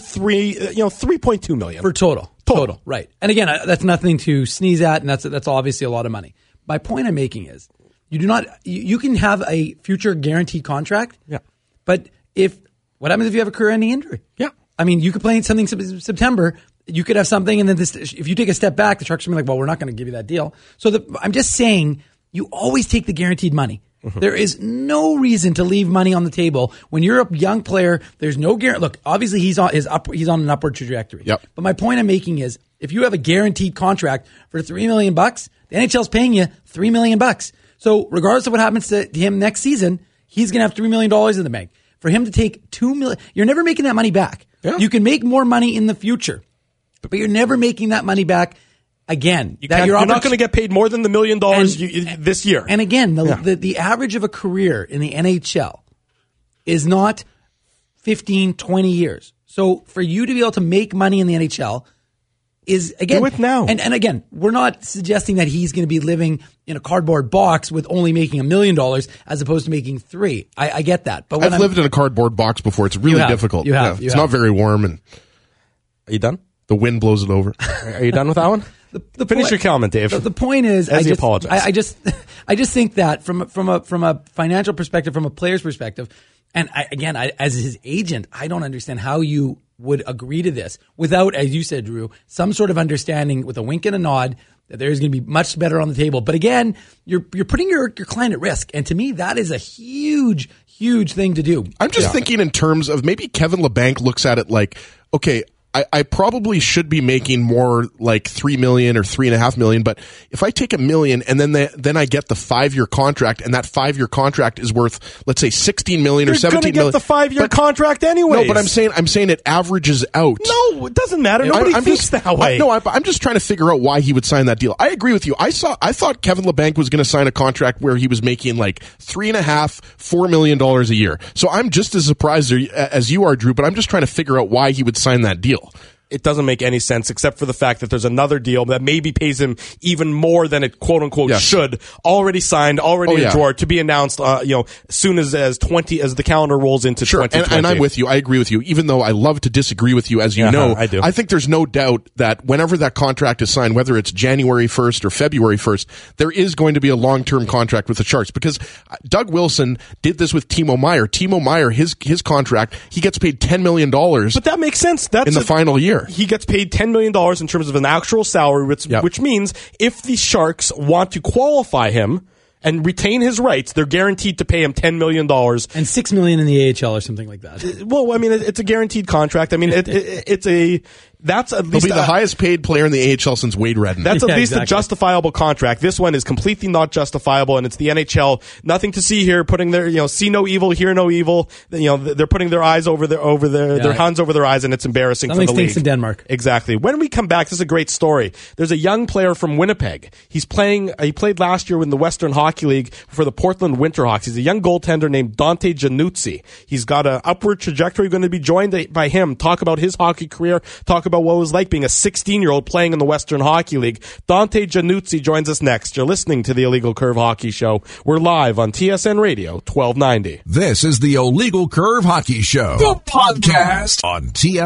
3.2 million for total. Right. And again, that's nothing to sneeze at, and that's obviously a lot of money. My point I'm making is, you can have a future guaranteed contract. Yeah. But what happens if you have a career-ending injury? Yeah. I mean, you could play in something in September. You could have something, and then if you take a step back, the Sharks are going to be like, well, we're not going to give you that deal. So I'm just saying, you always take the guaranteed money. Mm-hmm. There is no reason to leave money on the table when you're a young player. There's no guarantee. Look, obviously he's on an upward trajectory. Yep. But my point I'm making is, if you have a guaranteed contract for $3 million, the NHL's paying you $3 million. So regardless of what happens to him next season, he's going to have $3 million in the bank. For him to take $2 million, you're never making that money back. Yeah. You can make more money in the future, but you're never making that money back again. You're not going to get paid more than the $1 million this year. And again, the average of a career in the NHL is not 15, 20 years. So for you to be able to make money in the NHL is, again, do it now. And again, we're not suggesting that he's going to be living in a cardboard box with only making $1 million as opposed to making $3 million. I get that. But I've lived in a cardboard box before. It's really difficult. It's not very warm. And are you done? The wind blows it over. Are you done with that one? Finish your comment, Dave. The point is, I just think that from a financial perspective, from a player's perspective, and as his agent, I don't understand how you would agree to this without, as you said, Drew, some sort of understanding with a wink and a nod that there's going to be much better on the table. But again, you're putting your client at risk, and to me, that is a huge thing to do. I'm just thinking in terms of maybe Kevin LeBanc looks at it like, okay, I probably should be making more like $3 million or $3.5 million, but if I take $1 million and then I get the 5-year contract, and that 5-year contract is worth, let's say, $16 million or $17 million. You're going to get the 5-year contract anyway. No, but I'm saying it averages out. No, it doesn't matter. Nobody thinks that way. I'm just trying to figure out why he would sign that deal. I agree with you. I thought Kevin LeBanc was going to sign a contract where he was making like $3.5, $4 million a year. So I'm just as surprised as you are, Drew. But I'm just trying to figure out why he would sign that deal. it doesn't make any sense except for the fact that there's another deal that maybe pays him even more than it quote unquote should, already signed, already in a drawer, to be announced soon as the calendar rolls into 2020. And I'm with you. I agree with you, even though I love to disagree with you, as you know. I do. I think there's no doubt that whenever that contract is signed, whether it's January 1st or February 1st, there is going to be a long-term contract with the Sharks, because Doug Wilson did this with Timo Meier. Timo Meier, his contract, he gets paid $10 million. But that makes sense. That's in the final year. He gets paid $10 million in terms of an actual salary, which means if the Sharks want to qualify him and retain his rights, they're guaranteed to pay him $10 million. And $6 million in the AHL or something like that. Well, I mean, it's a guaranteed contract. I mean, that's at least he'll be the highest paid player in the AHL since Wade Redden. That's at least a justifiable contract. This one is completely not justifiable, and it's the NHL. Nothing to see here. Putting their, see no evil, hear no evil. They're putting their eyes their hands over their eyes, and it's embarrassing for the league. Something stinks in Denmark. Exactly. When we come back, this is a great story. There's a young player from Winnipeg. He played last year in the Western Hockey League for the Portland Winterhawks. He's a young goaltender named Dante Januzzi. He's got an upward trajectory. Going to be joined by him. Talk about his hockey career. Talk about what it was like being a 16-year-old playing in the Western Hockey League. Dante Januzzi joins us next. You're listening to the Illegal Curve Hockey Show. We're live on TSN Radio 1290. This is the Illegal Curve Hockey Show, the podcast on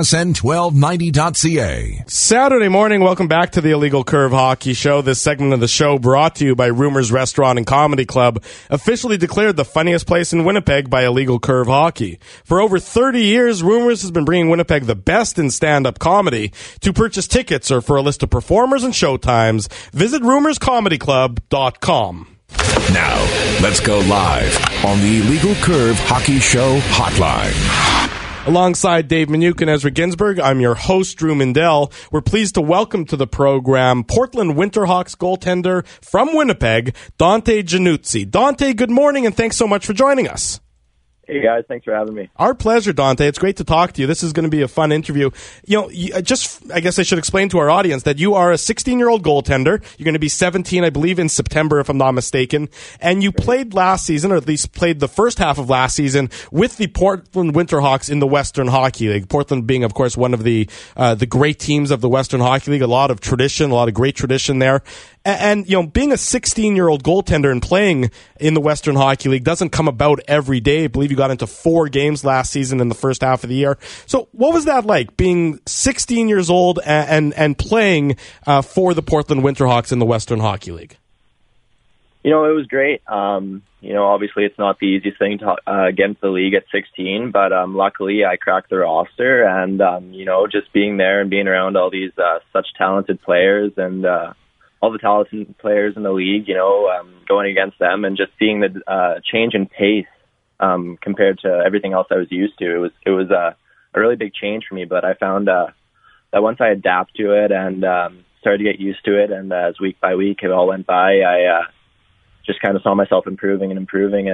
TSN1290.ca. Saturday morning, welcome back to the Illegal Curve Hockey Show. This segment of the show brought to you by Rumors Restaurant and Comedy Club, officially declared the funniest place in Winnipeg by Illegal Curve Hockey. For over 30 years, Rumors has been bringing Winnipeg the best in stand-up comedy. To purchase tickets or for a list of performers and showtimes, visit rumorscomedyclub.com. Now, let's go live on the Illegal Curve Hockey Show hotline. Alongside Dave Minuk and Ezra Ginsburg, I'm your host, Drew Mindell. We're pleased to welcome to the program Portland Winterhawks goaltender from Winnipeg, Dante Januzzi. Dante, good morning, and thanks so much for joining us. Hey, guys. Thanks for having me. Our pleasure, Dante. It's great to talk to you. This is going to be a fun interview. I guess I should explain to our audience that you are a 16-year-old goaltender. You're going to be 17, I believe, in September, if I'm not mistaken. And you played last season, or at least played the first half of last season, with the Portland Winterhawks in the Western Hockey League. Portland being, of course, one of the great teams of the Western Hockey League. A lot of great tradition there. And being a 16-year-old goaltender and playing in the Western Hockey League doesn't come about every day. I believe you got into 4 games last season in the first half of the year. So what was that like, being 16 years old and playing for the Portland Winterhawks in the Western Hockey League? It was great. Obviously it's not the easiest thing to get into the league at 16, but luckily I cracked the roster, and just being there and being around all these such talented players and all the talented players in the league, going against them and just seeing the change in pace compared to everything else I was used to. It was a really big change for me, but I found that once I adapt to it and started to get used to it, and as week by week it all went by, I just kind of saw myself improving, and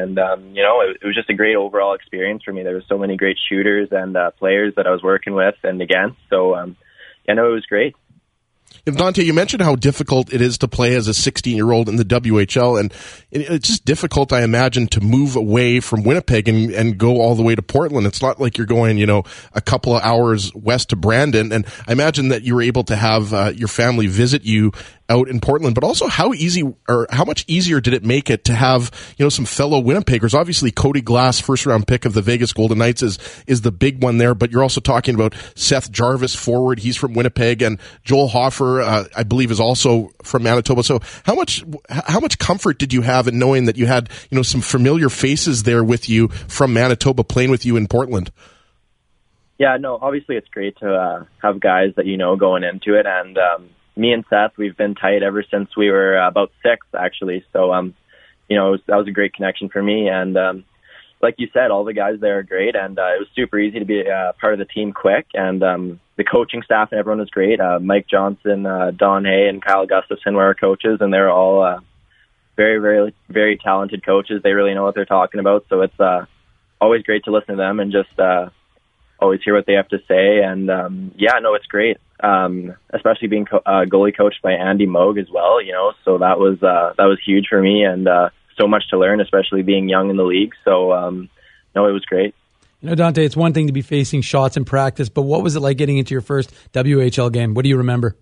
it was just a great overall experience for me. There were so many great shooters and players that I was working with and against, so it was great. And Dante, you mentioned how difficult it is to play as a 16-year-old in the WHL, and it's just difficult, I imagine, to move away from Winnipeg and go all the way to Portland. It's not like you're going, a couple of hours west to Brandon, and I imagine that you were able to have your family visit you out in Portland, but also how much easier did it make it to have, some fellow Winnipeggers? Obviously, Cody Glass, first round pick of the Vegas Golden Knights, is the big one there, but you're also talking about Seth Jarvis, forward. He's from Winnipeg, and Joel Hofer, I believe, is also from Manitoba. So how much comfort did you have in knowing that you had, some familiar faces there with you from Manitoba playing with you in Portland? Yeah, no, obviously it's great to have guys that going into it, and me and Seth, we've been tight ever since we were about 6, actually. So, that was a great connection for me. And like you said, all the guys there are great, and it was super easy to be part of the team quick. And the coaching staff and everyone was great. Mike Johnson, Don Hay, and Kyle Gustafson were our coaches, and they're all very, very, very talented coaches. They really know what they're talking about. So it's always great to listen to them and just always hear what they have to say. And it's great. Especially being goalie coached by Andy Moog as well, so that was huge for me, and so much to learn, especially being young in the league. So, it was great. You know, Dante, it's one thing to be facing shots in practice, but what was it like getting into your first WHL game? What do you remember?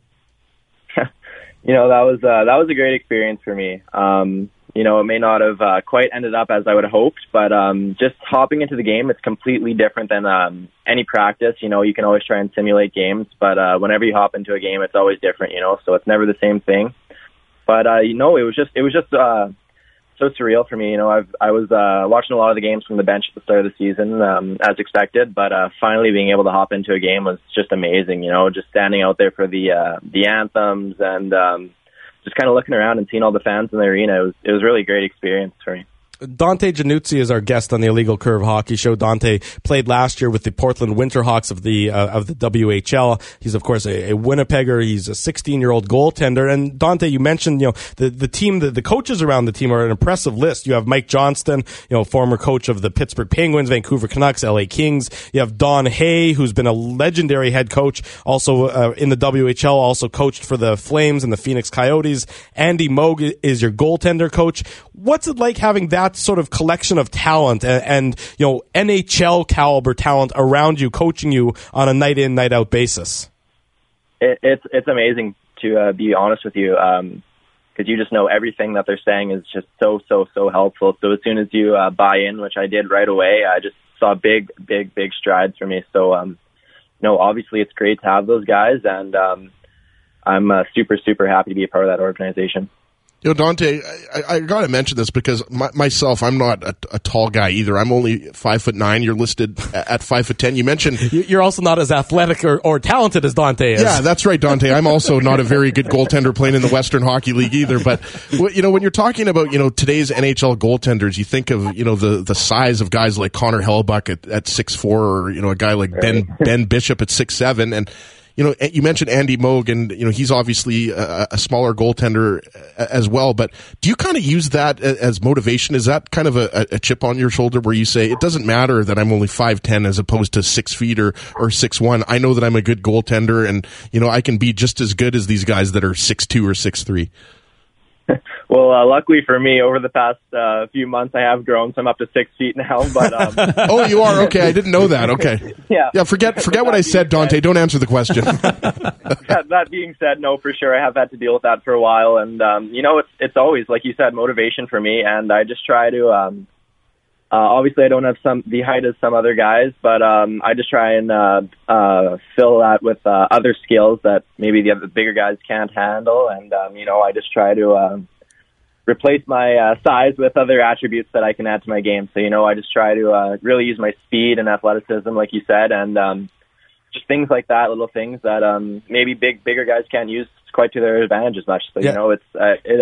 You know, that was a great experience for me. You know, it may not have quite ended up as I would have hoped, but just hopping into the game, it's completely different than any practice. You know, you can always try and simulate games, but whenever you hop into a game, it's always different, you know, so it's never the same thing. But, you know, it was just so surreal for me. You know, I was watching a lot of the games from the bench at the start of the season, as expected, but finally being able to hop into a game was just amazing. You know, just standing out there for the anthems and just kind of looking around and seeing all the fans in the arena. It was really a great experience for me. Dante Januzzi is our guest on the Illegal Curve Hockey Show. Dante played last year with the Portland Winterhawks of the WHL. He's of course a Winnipegger. He's a 16-year-old goaltender. And Dante, you mentioned, you know, the team, the coaches around the team are an impressive list. You have Mike Johnston, you know, former coach of the Pittsburgh Penguins, Vancouver Canucks, LA Kings. You have Don Hay, who's been a legendary head coach, also in the WHL, also coached for the Flames and the Phoenix Coyotes. Andy Moog is your goaltender coach. What's it like having that sort of collection of talent and you know, NHL caliber talent around you, coaching you on a night in, night out basis? It's amazing, to be honest with you, because you just know everything that they're saying is just so helpful. So as soon as you buy in, which I did right away, I just saw big strides for me. So no, obviously it's great to have those guys, and I'm super happy to be a part of that organization. You know, Dante, I got to mention this because myself, I'm not a tall guy either. I'm only 5'9". You're listed at 5'10". You mentioned you're also not as athletic or talented as Dante is. Yeah, that's right, Dante. I'm also not a very good goaltender playing in the Western Hockey League either. But you know, when you're talking about, you know, today's NHL goaltenders, you think of, you know, the size of guys like Connor Hellebuyck at 6'4", or, you know, a guy like Ben Bishop at 6'7", and you know, you mentioned Andy Moog, and you know, he's obviously a smaller goaltender as well. But do you kind of use that as motivation? Is that kind of a chip on your shoulder where you say it doesn't matter that I'm only 5'10" as opposed to 6 feet or 6'1"? I know that I'm a good goaltender, and you know, I can be just as good as these guys that are 6'2" or 6'3". Well, luckily for me, over the past few months, I have grown, so I'm up to 6 feet now. But oh, you are? Okay, I didn't know that. Okay, yeah. Forget what I said, Dante. Don't answer the question. That being said, no, for sure, I have had to deal with that for a while, and you know, it's always, like you said, motivation for me, and I just try to. Obviously, I don't have the height of some other guys, but I just try and fill that with other skills that maybe the other bigger guys can't handle, and you know, I just try to replace my size with other attributes that I can add to my game. So, you know, I just try to really use my speed and athleticism, like you said, and just things like that, little things that maybe bigger guys can't use quite to their advantage as much. So, you know, it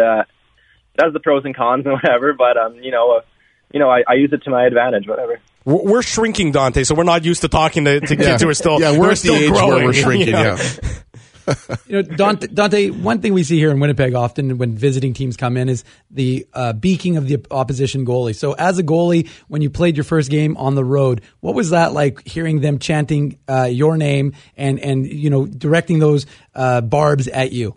has the pros and cons and whatever, but you know, I use it to my advantage, whatever. We're shrinking, Dante, so we're not used to talking to kids who are still we're at still the age growing. where we're shrinking. You know, Dante, one thing we see here in Winnipeg often when visiting teams come in is the beaking of the opposition goalie. So as a goalie, when you played your first game on the road, what was that like, hearing them chanting your name and you know, directing those barbs at you?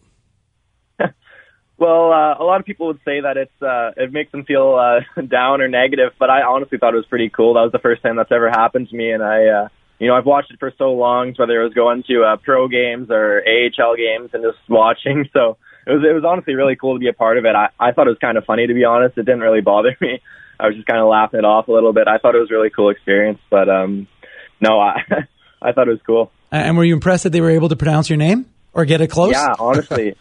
Well, a lot of people would say that it makes them feel down or negative, but I honestly thought it was pretty cool. That was the first time that's ever happened to me, and you know, I've watched it for so long, whether it was going to pro games or AHL games and just watching. So it was honestly really cool to be a part of it. I thought it was kind of funny, to be honest. It didn't really bother me. I was just kind of laughing it off a little bit. I thought it was a really cool experience, but no, I thought it was cool. And were you impressed that they were able to pronounce your name or get it close? Yeah, honestly,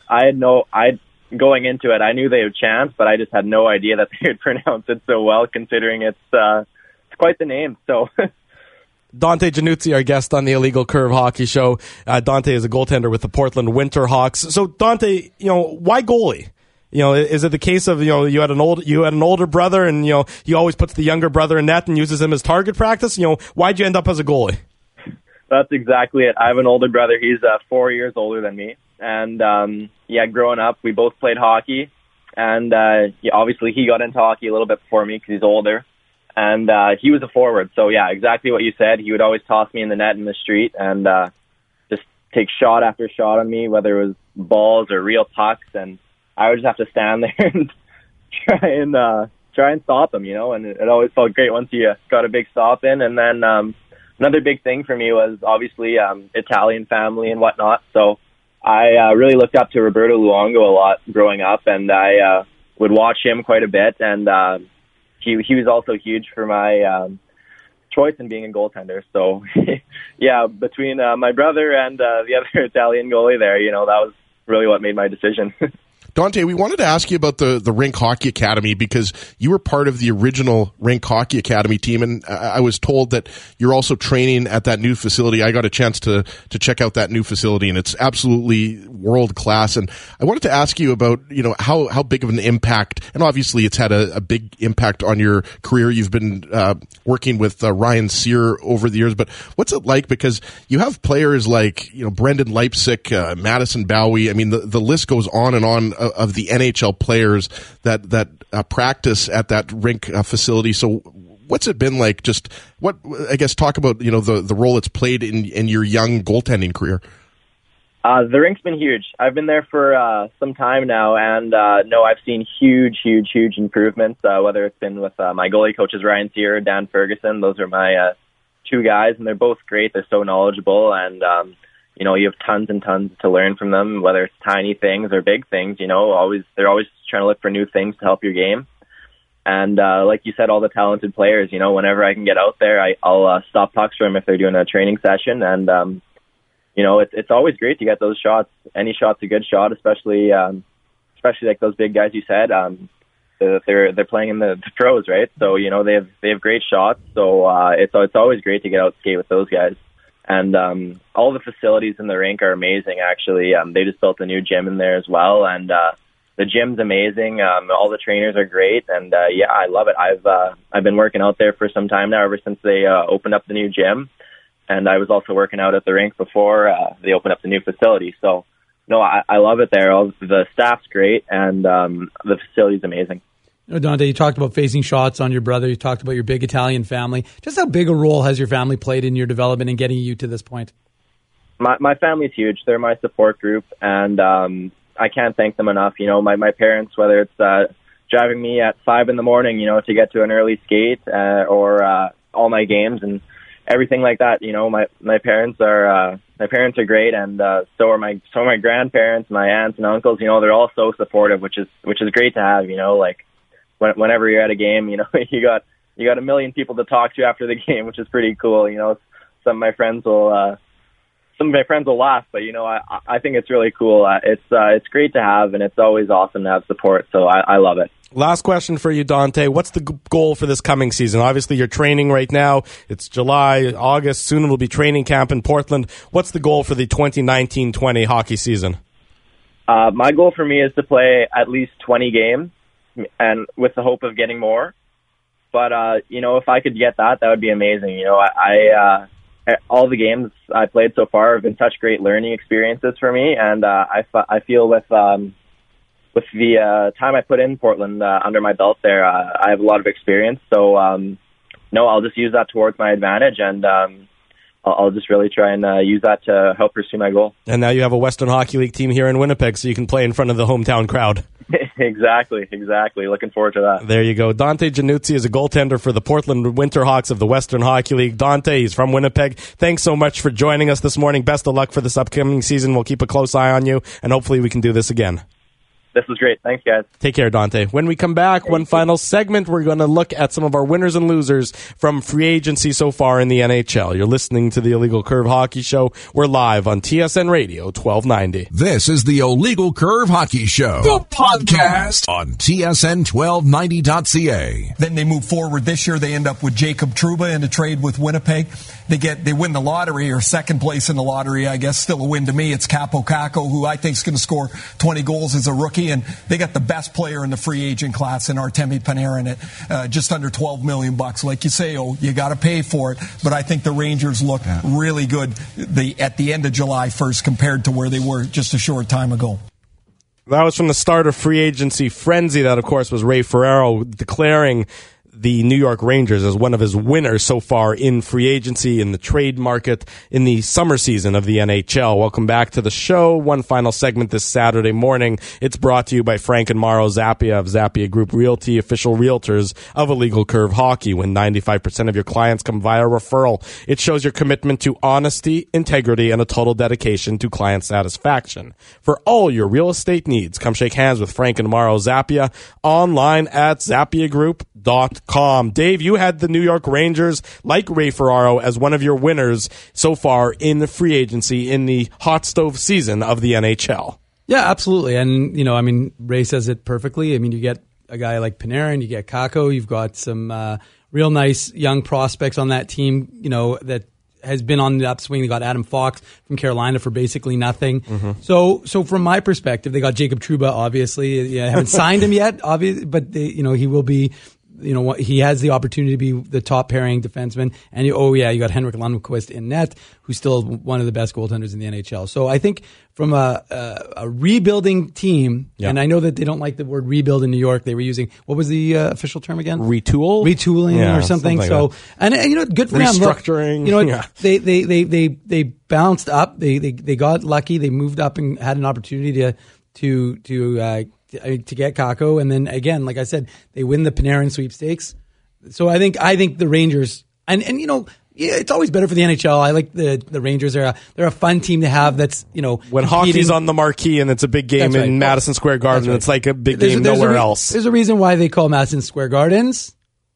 going into it, I knew they would chant, but I just had no idea that they would pronounce it so well, considering it's quite the name. So. Dante Januzzi, our guest on the Illegal Curve Hockey Show. Dante is a goaltender with the Portland Winterhawks. So, Dante, you know, why goalie? You know, is it the case of, you know, you had an older brother, and you know, he always puts the younger brother in net and uses him as target practice? You know, why'd you end up as a goalie? That's exactly it. I have an older brother. He's 4 years older than me, and growing up, we both played hockey, and obviously he got into hockey a little bit before me because he's older. And he was a forward. So, yeah, exactly what you said. He would always toss me in the net in the street and just take shot after shot on me, whether it was balls or real pucks. And I would just have to stand there and try try and stop them, and it always felt great once you got a big stop in. And then another big thing for me was obviously Italian family and whatnot. So I really looked up to Roberto Luongo a lot growing up, and I would watch him quite a bit. And he was also huge for my choice in being a goaltender. So, yeah, between my brother and the other Italian goalie there, that was really what made my decision. Dante, we wanted to ask you about the Rink Hockey Academy because you were part of the original Rink Hockey Academy team, and I was told that you're also training at that new facility. I got a chance to check out that new facility, and it's absolutely world class. And I wanted to ask you about how big of an impact, and obviously it's had a big impact on your career. You've been working with Ryan Sear over the years, but what's it like? Because you have players like Brendan Leipsic, Madison Bowie. I mean, the list goes on and on of the NHL players that practice at that rink facility. So what's it been like? Just talk about, the role it's played in your young goaltending career. The rink's been huge. I've been there for some time now, and I've seen huge improvements, whether it's been with my goalie coaches, Ryan Sear and Dan Ferguson. Those are my two guys, and they're both great. They're so knowledgeable, and you have tons and tons to learn from them, whether it's tiny things or big things. They're always trying to look for new things to help your game. And like you said, all the talented players, whenever I can get out there, I'll stop pucks for them if they're doing a training session. And it's always great to get those shots. Any shot's a good shot, especially like those big guys you said. They're playing in the pros, right? So they have great shots. So it's always great to get out and skate with those guys. And all the facilities in the rink are amazing, actually. They just built a new gym in there as well. And the gym's amazing. All the trainers are great. And, I love it. I've been working out there for some time now, ever since they opened up the new gym. And I was also working out at the rink before they opened up the new facility. So, I love it there. The staff's great, and the facility's amazing. Dante, you talked about facing shots on your brother. You talked about your big Italian family. Just how big a role has your family played in your development and getting you to this point? My family's huge. They're my support group, and I can't thank them enough. My parents, whether it's driving me at 5 a.m, to get to an early skate or all my games and everything like that. My parents are great, and so are my grandparents, my aunts and uncles. They're all so supportive, which is great to have. Whenever you're at a game, you got a million people to talk to after the game, which is pretty cool. Some of my friends will laugh, but I think it's really cool. It's great to have, and it's always awesome to have support. So I love it. Last question for you, Dante. What's the goal for this coming season? Obviously, you're training right now. It's July, August. Soon it'll be training camp in Portland. What's the goal for the 2019-20 hockey season? My goal for me is to play at least 20 games, and with the hope of getting more. But, if I could get that would be amazing. All the games I played so far have been such great learning experiences for me. And I feel with the time I put in Portland under my belt there, I have a lot of experience. So, I'll just use that towards my advantage, and I'll just really try and use that to help pursue my goal. And now you have a Western Hockey League team here in Winnipeg, so you can play in front of the hometown crowd. Exactly. Looking forward to that. There you go. Dante Januzzi is a goaltender for the Portland Winterhawks of the Western Hockey League. Dante, he's from Winnipeg. Thanks so much for joining us this morning. Best of luck for this upcoming season. We'll keep a close eye on you, and hopefully we can do this again. This was great. Thanks, guys. Take care, Dante. When we come back, one final segment, we're going to look at some of our winners and losers from free agency so far in the NHL. You're listening to the Illegal Curve Hockey Show. We're live on TSN Radio 1290. This is the Illegal Curve Hockey Show, the podcast on TSN1290.ca. Then they move forward this year. They end up with Jacob Trouba in a trade with Winnipeg. They win the lottery, or second place in the lottery, I guess. Still a win to me. It's Capo Caco, who I think is going to score 20 goals as a rookie. And they got the best player in the free agent class in Artemi Panarin at just under $12 million. Like you say, you got to pay for it. But I think the Rangers look really good at the end of July 1st compared to where they were just a short time ago. That was from the start of free agency frenzy. That, of course, was Ray Ferraro declaring the New York Rangers as one of his winners so far in free agency, in the trade market, in the summer season of the NHL. Welcome back to the show. One final segment this Saturday morning. It's brought to you by Frank and Mauro Zappia of Zappia Group Realty, official realtors of Illegal Curve Hockey. When 95% of your clients come via referral, it shows your commitment to honesty, integrity, and a total dedication to client satisfaction. For all your real estate needs, come shake hands with Frank and Mauro Zappia online at zappiagroup.com. Dave, you had the New York Rangers, like Ray Ferraro, as one of your winners so far in the free agency in the hot stove season of the NHL. Yeah, absolutely. And, you know, I mean, Ray says it perfectly. I mean, you get a guy like Panarin, you get Kakko, you've got some real nice young prospects on that team, you know, that has been on the upswing. They got Adam Fox from Carolina for basically nothing. Mm-hmm. So from my perspective, they got Jacob Trouba, obviously. Yeah, I haven't signed him yet, obviously, but he will be. You know, he has the opportunity to be the top pairing defenseman. And you got Henrik Lundqvist in net, who's still one of the best goaltenders in the NHL. So I think from a rebuilding team, and I know that they don't like the word rebuild in New York. They were using, what was the official term again? Retooling or something. Like so, and you know, good for them. Restructuring. You know, they bounced up. They got lucky. They moved up and had an opportunity to get Kakko, and then again, like I said, they win the Panarin sweepstakes. So I think the Rangers, and you know, it's always better for the NHL. I like the Rangers. They're a fun team to have. That's, you know, when hockey's on the marquee and it's a big game in Madison Square Garden, it's like a big game nowhere else. There's a reason why they call Madison Square Gardens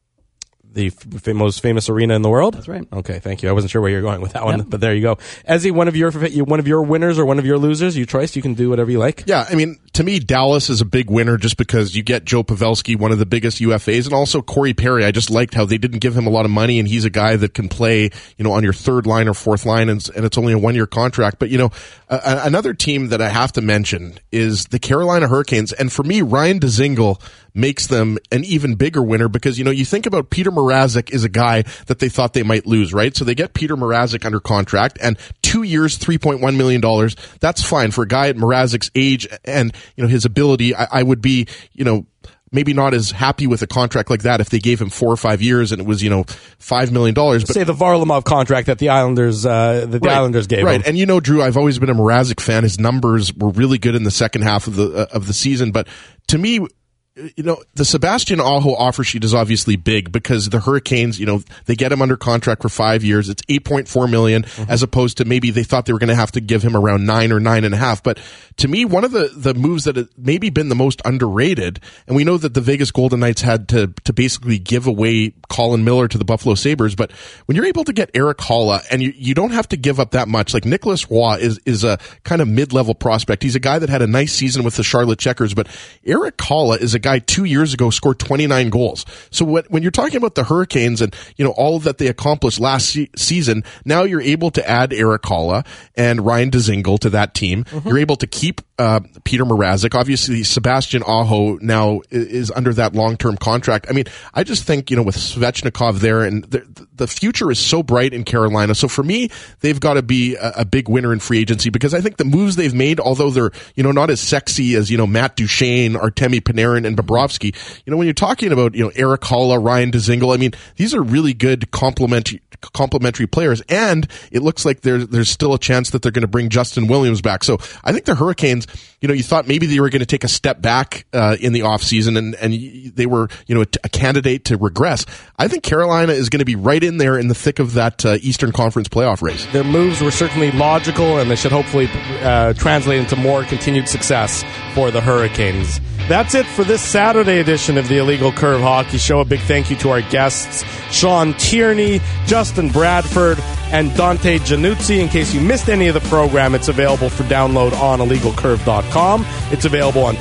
the most famous arena in the world. That's right. Okay, thank you. I wasn't sure where you're going with that one, but there you go. Ezzy, one of your winners or one of your losers, you choice. You can do whatever you like. Yeah, I mean, to me, Dallas is a big winner just because you get Joe Pavelski, one of the biggest UFAs, and also Corey Perry. I just liked how they didn't give him a lot of money, and he's a guy that can play, you know, on your third line or fourth line, and it's only a 1-year contract. But, you know, another team that I have to mention is the Carolina Hurricanes, and for me, Ryan Dzingel makes them an even bigger winner because, you know, you think about Peter Mrazek is a guy that they thought they might lose, right? So they get Peter Mrazek under contract, and 2 years, $3.1 million. That's fine for a guy at Mrazek's age and, you know, his ability. I would be, you know, maybe not as happy with a contract like that if they gave him 4 or 5 years and it was, you know, $5 million. But say the Varlamov contract that the Islanders, Islanders gave him. And you know, Drew, I've always been a Mrazek fan. His numbers were really good in the second half of the season. But to me, you know, the Sebastian Aho offer sheet is obviously big because the Hurricanes, you know, they get him under contract for 5 years. It's $8.4 million as opposed to maybe they thought they were going to have to give him around 9 or 9.5. But to me, one of the moves that had maybe been the most underrated, and we know that the Vegas Golden Knights had to basically give away Colin Miller to the Buffalo Sabres, but when you're able to get Erik Haula and you don't have to give up that much, like Nicholas Roy is a kind of mid-level prospect. He's a guy that had a nice season with the Charlotte Checkers, but Erik Haula is a guy 2 years ago scored 29 goals. So when you're talking about the Hurricanes and, you know, all that they accomplished last season, now you're able to add Erik Haula and Ryan Dzingel to that team. You're able to keep Peter Mrazek. Obviously, Sebastian Aho now is under that long-term contract. I mean, I just think, you know, with Svechnikov there, and the future is so bright in Carolina. So for me, they've got to be a big winner in free agency because I think the moves they've made, although they're, you know, not as sexy as, you know, Matt Duchene, Artemi Panarin, and Bobrovsky, you know, when you're talking about, you know, Erik Haula, Ryan Dzingel, I mean, these are really good complementary players, and it looks like there's still a chance that they're going to bring Justin Williams back. So I think the Hurricanes, you know, you thought maybe they were going to take a step back in the offseason and they were, you know, a candidate to regress. I think Carolina is going to be right in there in the thick of that Eastern Conference playoff race. Their moves were certainly logical, and they should hopefully translate into more continued success for the Hurricanes. That's it for this Saturday edition of the Illegal Curve Hockey Show. A big thank you to our guests, Sean Tierney, Justin Bradford, and Dante Januzzi. In case you missed any of the program, it's available for download on illegalcurve.com. It's available on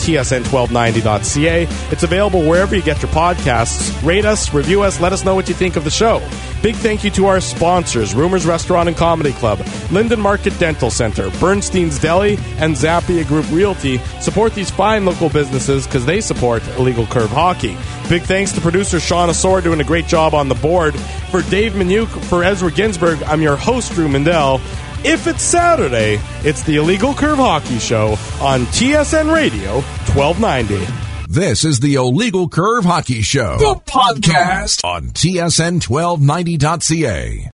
tsn1290.ca. It's available wherever you get your podcasts. Rate us, review us, let us know what you think of the show. Big thank you to our sponsors, Rumors Restaurant and Comedy Club, Linden Market Dental Center, Bernstein's Deli, and Zappia Group Realty. Support these fine local businesses because they support Illegal Curve Hockey. Big thanks to producer Sean Asor doing a great job on the board. For Dave Minuk, for Ezra Ginsburg, I'm your host, Drew Mindell. If it's Saturday, it's the Illegal Curve Hockey Show on TSN Radio 1290. This is the Illegal Curve Hockey Show, the podcast on TSN 1290.ca.